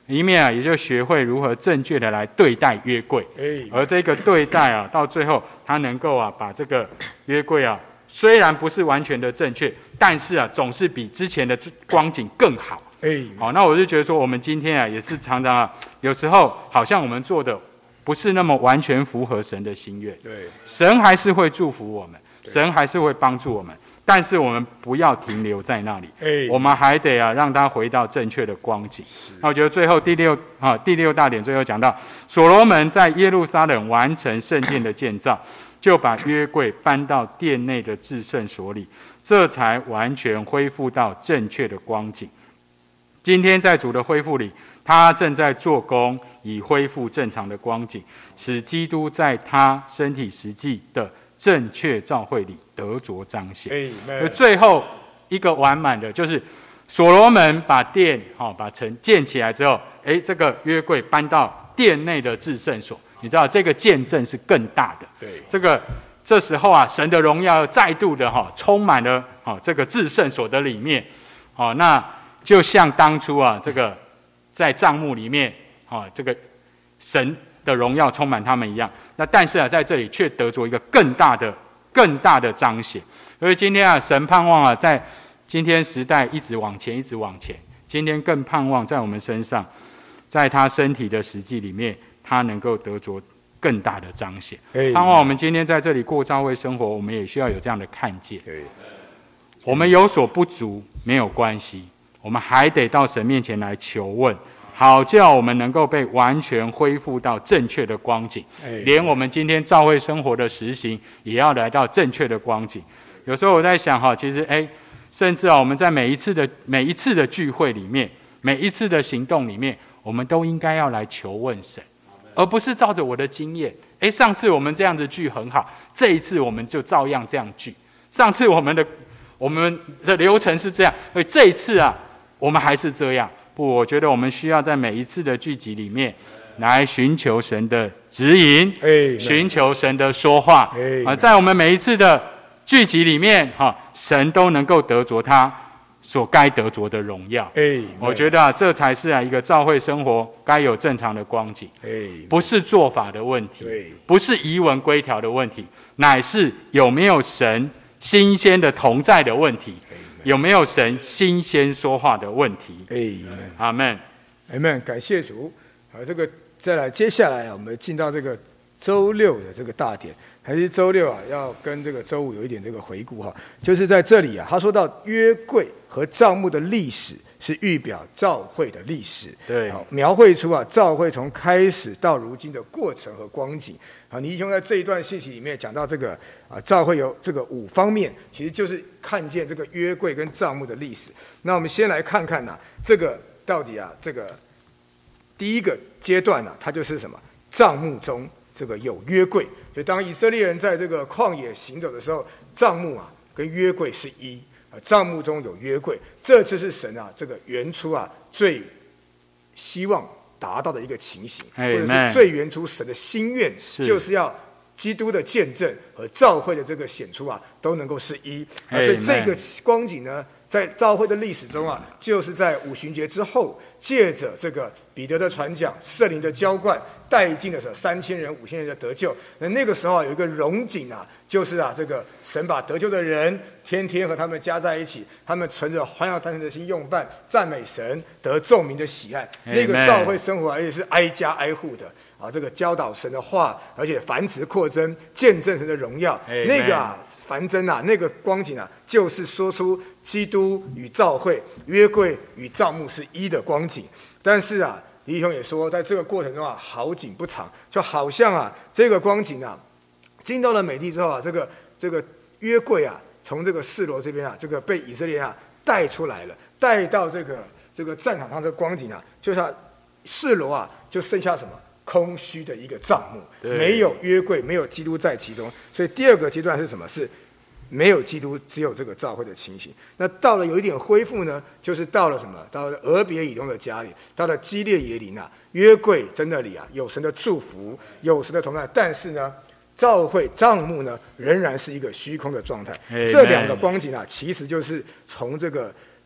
一面啊，也就学会如何正确的来对待约柜。而这个对待啊，到最后他能够啊，把这个约柜啊，虽然不是完全的正确，但是啊，总是比之前的光景更好。好，那我就觉得说，我们今天啊，也是常常啊，有时候好像我们做的不是那么完全符合神的心愿。神还是会祝福我们，神还是会帮助我们。但是我们不要停留在那里，我们还得啊让它回到正确的光景。那我觉得最后第六大点最后讲到，所罗门在耶路撒冷完成圣殿的建造，就把约柜搬到殿内的至圣所里，这才完全恢复到正确的光景。今天在主的恢复里，他正在做工，以恢复正常的光景，使基督在他身体实际的正确召会里得着彰显。最后一个完满的就是所罗门把殿把城建起来之后，这个约柜搬到殿内的至圣所，你知道这个见证是更大的。这时候啊，神的荣耀再度的充满了这个至圣所的里面。那就像当初啊，这个在帐幕里面这个神的荣耀充满他们一样，那但是啊，在这里却得着一个更大的彰显。所以今天啊，神盼望啊，在今天时代一直往前，今天更盼望在我们身上，在他身体的实际里面，他能够得着更大的彰显。盼望我们今天在这里过教会生活，我们也需要有这样的看见。我们有所不足没有关系，我们还得到神面前来求问，好叫我们能够被完全恢复到正确的光景。连我们今天教会生活的实行也要来到正确的光景。有时候我在想其实甚至我们在每一次的聚会里面，每一次的行动里面，我们都应该要来求问神，而不是照着我的经验。上次我们这样子聚很好，这一次我们就照样这样聚。上次我们的流程是这样，所以这一次啊，我们还是这样。不，我觉得我们需要在每一次的聚集里面来寻求神的指引，寻求神的说话。在我们每一次的聚集里面神都能够得着他所该得着的荣耀。我觉得这才是一个教会生活该有正常的光景。不是做法的问题，不是仪文规条的问题，乃是有没有神新鲜的同在的问题，有没有神新鲜说话的问题。阿们， 阿们，感谢主。好，再来，接下来我们进到这个周六的这个大点。还是周六要跟这个周五有一点这个回顾就是在这里他说到约柜和帐幕的历史是预表教会的历史，描绘出教会从开始到如今的过程和光景。倪弟兄在这一段信息里面讲到这个教会有这个5方面，其实就是看见这个约柜跟帐幕的历史。那我们先来看看这个到底这个第一个阶段它就是什么？帐幕中这个有约柜。所以当以色列人在这个旷野行走的时候，帐幕跟约柜是一，帐幕中有约柜，这就是神这个原初最希望达到的一个情形，或者是最原初神的心愿，就是要基督的见证和教会的这个显出都能够是一。所以这个光景呢，在教会的历史中就是在五旬节之后，借着这个彼得的传讲、圣灵的浇灌，带进了3000人、5000人的得救。那个时候有一个荣景就是这个神把得救的人天天和他们加在一起，他们存着欢笑单纯的心用饭，赞美神，得众民的喜爱。那个教会生活也是挨家挨户的这个教导神的话，而且繁殖扩增，见证神的荣耀。那个繁增那个光景就是说出基督与教会、约柜与帐幕是一的光景。但是李弟兄也说，在这个过程中好景不长，就好像这个光景进到了美地之后这个约柜从这个示罗这边这个被以色列带出来了，带到这个战场上，这个光景就是示罗就剩下什么？空虚的一个帐幕，没有约柜，没有基督在其中。所以第二个阶段是什么？是没有基督，只有这个教会的情形。那到了有一点恢复呢，就是到了什么？到了俄别以东的家里，到了基列耶琳约柜在那里有神的祝福，有神的同在。但是呢，教会帐幕呢，仍然是一个虚空的状态。这两个光景其实就是从这个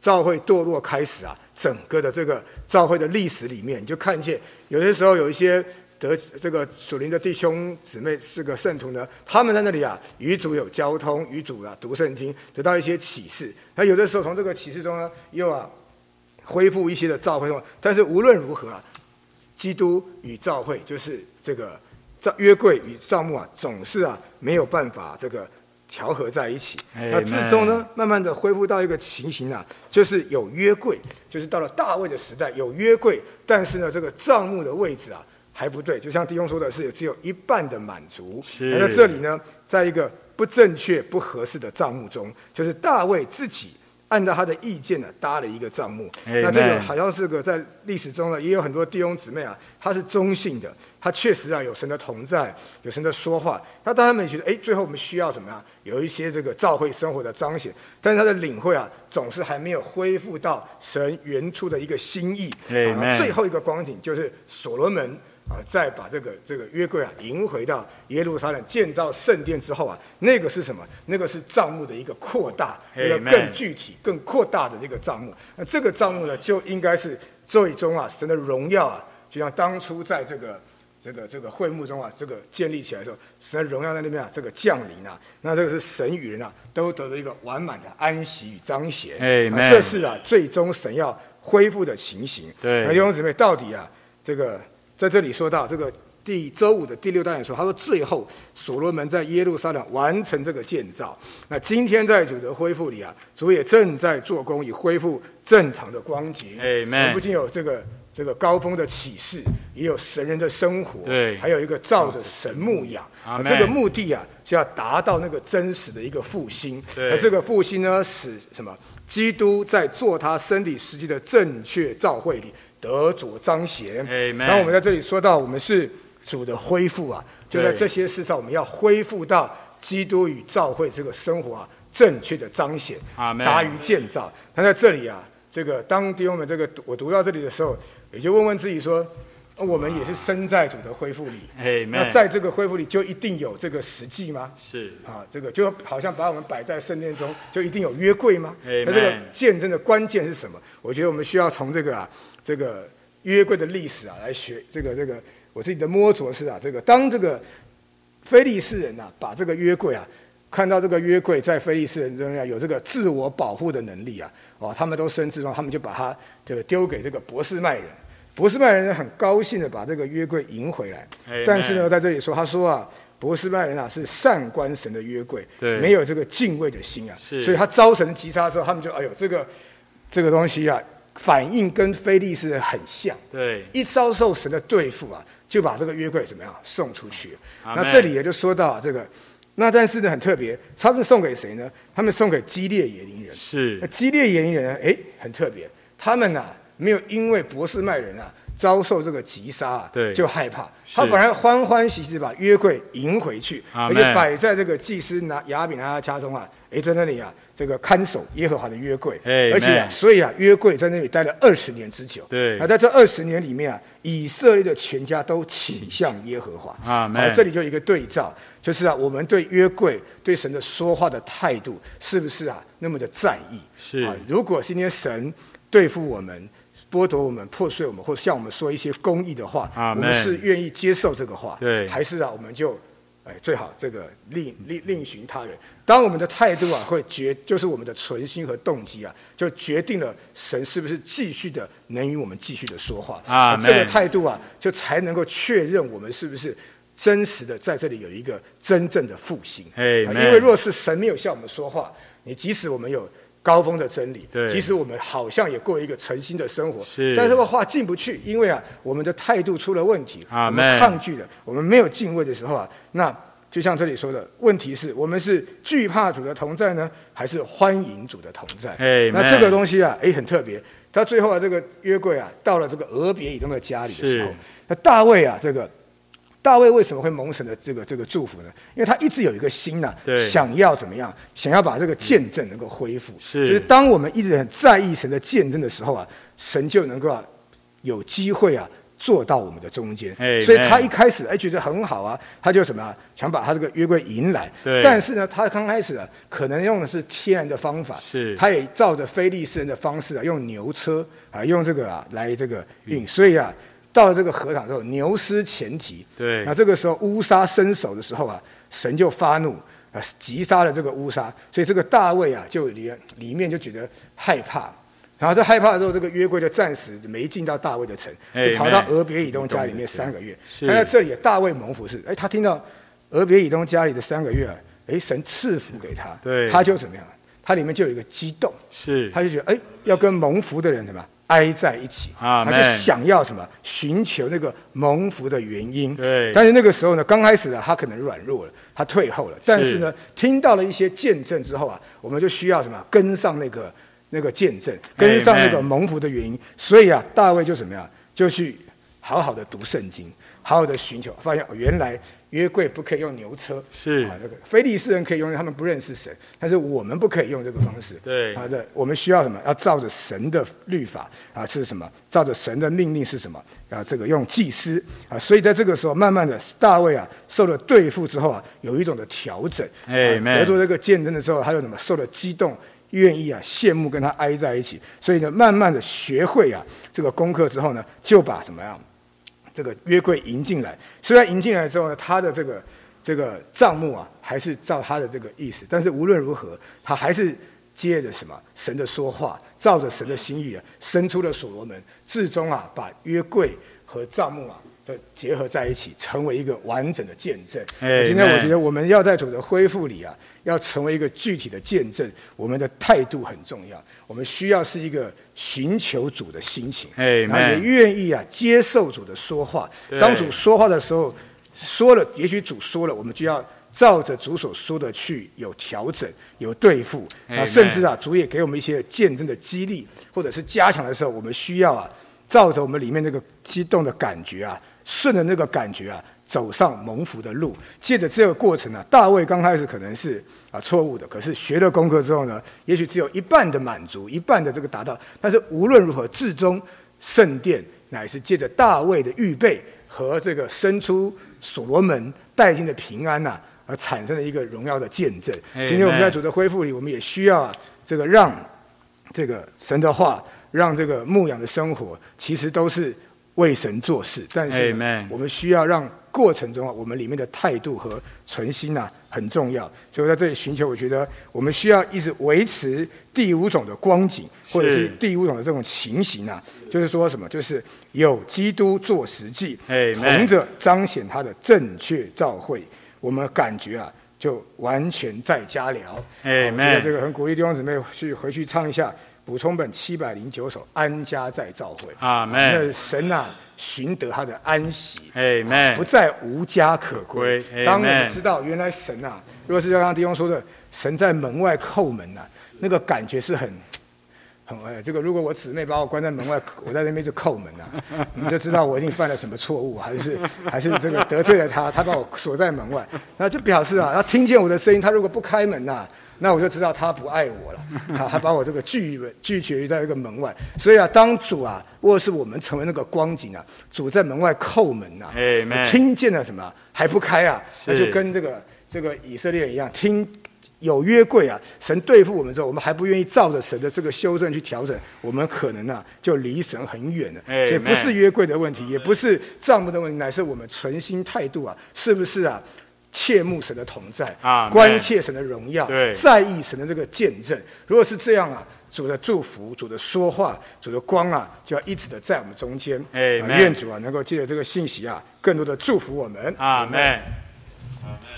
教会堕落开始啊，整个的这个教会的历史里面，你就看见有些时候有一些这个属灵的弟兄姊妹是个圣徒呢，他们在那里啊与主有交通，与主啊读圣经，得到一些启示。那有的时候从这个启示中呢，又啊恢复一些的教会中。但是无论如何啊，基督与教会就是这个约柜与帐幕啊，总是啊没有办法这个调和在一起。那至终呢，慢慢的恢复到一个情形啊，就是有约柜，就是到了大卫的时代有约柜，但是呢，这个帐幕的位置啊还不对，就像弟兄说的是，只有一半的满足。那这里呢，在一个不正确、不合适的帐幕中，就是大卫自己按照他的意见呢搭了一个帐幕。那这个好像是个在历史中呢，也有很多弟兄姊妹啊，他是中性的，他确实啊有神的同在，有神的说话。那当他们觉得，最后我们需要什么样？有一些这个教会生活的彰显，但是他的领会啊，总是还没有恢复到神原初的一个心意。最后一个光景就是所罗门再把这个约柜啊迎回到耶路撒冷，建造圣殿之后啊，那个是什么？那个是帐幕的一个扩大，一个更具体、更扩大的一个帐幕。那这个帐幕呢，就应该是最终啊，神的荣耀啊，就像当初在这个会幕中啊，这个建立起来的时候，神的荣耀在那边啊，这个降临啊，那这个是神与人啊都得到一个完满的安息与彰显。这是啊，最终神要恢复的情形。那弟兄姊妹，到底啊，这个。在这里说到这个周5的第6单元说，他说最后所罗门在耶路撒冷完成这个建造。那今天在主的恢复里啊，主也正在做工，以恢复正常的光景。我们不仅有这个高峰的启示，也有神人的生活，还有一个照着神牧养。这个目的啊，是要达到那个真实的一个复兴。而这个复兴呢，使什么？基督在做他身体实际的正确召会里得着彰显。然后我们在这里说到，我们是主的恢复啊，就在这些事上，我们要恢复到基督与教会这个生活啊正确的彰显，达于建造。那在这里啊，这个当弟兄们我读到这里的时候，也就问问自己说，我们也是身在主的恢复里，那在这个恢复里就一定有这个实际吗？是啊，这个就好像把我们摆在圣殿中，就一定有约柜吗？那这个见证的关键是什么？我觉得我们需要从这个约柜的历史啊来学。这个我自己的摸着是啊，当这个非利士人啊把这个约柜啊看到这个约柜在非利士人中有这个自我保护的能力啊，他们都深知他们就把它丢给这个波斯麦人。波斯麦人很高兴的把这个约柜迎回来，但是呢，在这里说，他说啊，波斯麦人啊是善观神的约柜，没有这个敬畏的心啊，所以他遭神击杀的时候，他们就这个东西啊，反应跟非利士人很像，一遭受神的对付啊，就把这个约柜怎么样送出去。那这里也就说到那但是呢很特别，他们送给谁呢？他们送给基列耶琳人。那基列耶琳人很特别，他们啊没有因为波斯麦人啊遭受这个击杀啊就害怕，他反而欢欢喜喜把约柜迎回去，而且摆在这个祭司亚比拿家中啊，在那里啊这个看守耶和华的约柜，而且啊，所以啊约柜在那里待了20年之久。在这20年里面啊，以色列的全家都倾向耶和华。这里就有一个对照，就是啊，我们对约柜、对神的说话的态度，是不是啊那么的在意？如果今天神对付我们、剥夺我们、破碎我们，或向我们说一些公义的话，我们是愿意接受这个话，还是啊我们就最好这个另寻他人？当我们的态度啊就是我们的存心和动机啊，就决定了神是不是继续的能与我们继续的说话。这个态度啊，就才能够确认我们是不是真实的在这里有一个真正的复兴。因为若是神没有向我们说话，你即使我们有高峰的真理，即使我们好像也过一个诚心的生活，但是这个话进不去，因为啊我们的态度出了问题，我们抗拒了，我们没有敬畏的时候啊，那就像这里说的，问题是我们是惧怕主的同在呢，还是欢迎主的同在？那这个东西啊很特别。到最后啊，这个约柜啊到了这个俄别以东的家里的时候，那大卫啊大卫为什么会蒙神的这个祝福呢？因为他一直有一个心呐，想要怎么样？想要把这个见证能够恢复。就是当我们一直很在意神的见证的时候啊，神就能够有机会啊坐到我们的中间。 Amen 所以他一开始觉得很好啊，他就什么想把他这个约柜迎来。但是呢，他刚开始可能用的是天然的方法，他也照着非利士人的方式用牛车用这个来这个运。所以到了这个河场之后，牛失前蹄。 对， 那这个时候乌撒伸手的时候神就发怒。击杀了这个乌撒，所以这个大卫就里面就觉得害怕，然后在害怕的时候，这个约柜就暂时没进到大卫的城，就跑到俄别以东家里面3个月。那在这里，大卫蒙福是，他听到俄别以东家里的3个月，神赐福给他，他就怎么样？他里面就有一个激动，他就觉得要跟蒙福的人怎么挨在一起，他就想要什么寻求那个蒙福的原因。但是那个时候呢，刚开始他可能软弱了，他退后了。但是呢，听到了一些见证之后我们就需要什么跟上那个见证，跟上那个蒙福的原因。所以大卫就怎么样，就去好好的读圣经，好好的寻求，发现原来约柜不可以用牛车，那个非利士人可以用，他们不认识神，但是我们不可以用这个方式。我们需要什么？要照着神的律法是什么？照着神的命令是什么？这个用祭司所以在这个时候，慢慢的大卫受了对付之后有一种的调整。得到这个见证的时候，他又什么？受了激动，愿意羡慕跟他挨在一起。所以呢，慢慢的学会这个功课之后呢，就把怎么样？这个约柜迎进来，虽然迎进来之后呢，他的这个帐幕还是照他的这个意思，但是无论如何，他还是接着什么神的说话，照着神的心意生出了所罗门，至终把约柜和帐幕就结合在一起，成为一个完整的见证。今天我觉得我们要在主的恢复里要成为一个具体的见证，我们的态度很重要。我们需要是一个寻求主的心情，然后也愿意接受主的说话。当主说话的时候，说了，也许主说了，我们就要照着主所说的去有调整、有对付。甚至主也给我们一些见证的激励，或者是加强的时候，我们需要照着我们里面那个激动的感觉顺着那个感觉走上蒙福的路。借着这个过程大卫刚开始可能是错误的，可是学了功课之后呢，也许只有一半的满足，一半的这个达到。但是无论如何，至终圣殿乃是借着大卫的预备和这个生出所罗门带进的平安而产生了一个荣耀的见证。今天我们在主的恢复里，我们也需要这个让这个神的话，让这个牧养的生活，其实都是为神做事。但是我们需要让过程中我们里面的态度和存心很重要。所以在这里寻求，我觉得我们需要一直维持第5种的光景，或者是第5种的这种情形就是说什么？就是有基督做实际，同着彰显他的正确照会，我们感觉就完全在家了。我觉得这个很鼓励弟兄姊妹回去唱一下补充本709首《安家在教会》。阿们。神寻得他的安息，不再无家可归。当我们知道原来神如果是像刚刚弟兄说的，神在门外叩门那个感觉是很这个。如果我姊妹把我关在门外，我在那边就叩门你就知道我一定犯了什么错误，还是这个得罪了他把我锁在门外，那就表示他听见我的声音，他如果不开门那我就知道他不爱我了，他把我这个拒绝在一个门外。所以当主如果是我们成为那个光景主在门外叩门听见了什么还不开那就跟这个以色列人一样，听有约柜神对付我们之后，我们还不愿意照着神的这个修正去调整，我们可能就离神很远了。所以不是约柜的问题，也不是帐幕的问题，乃是我们存心态度是不是切慕神的同在，关切神的荣耀，在意神的这个见证。如果是这样主的祝福、主的说话、主的光就要一直的在我们中间。愿主能够借着这个信息更多的祝福我们。阿们。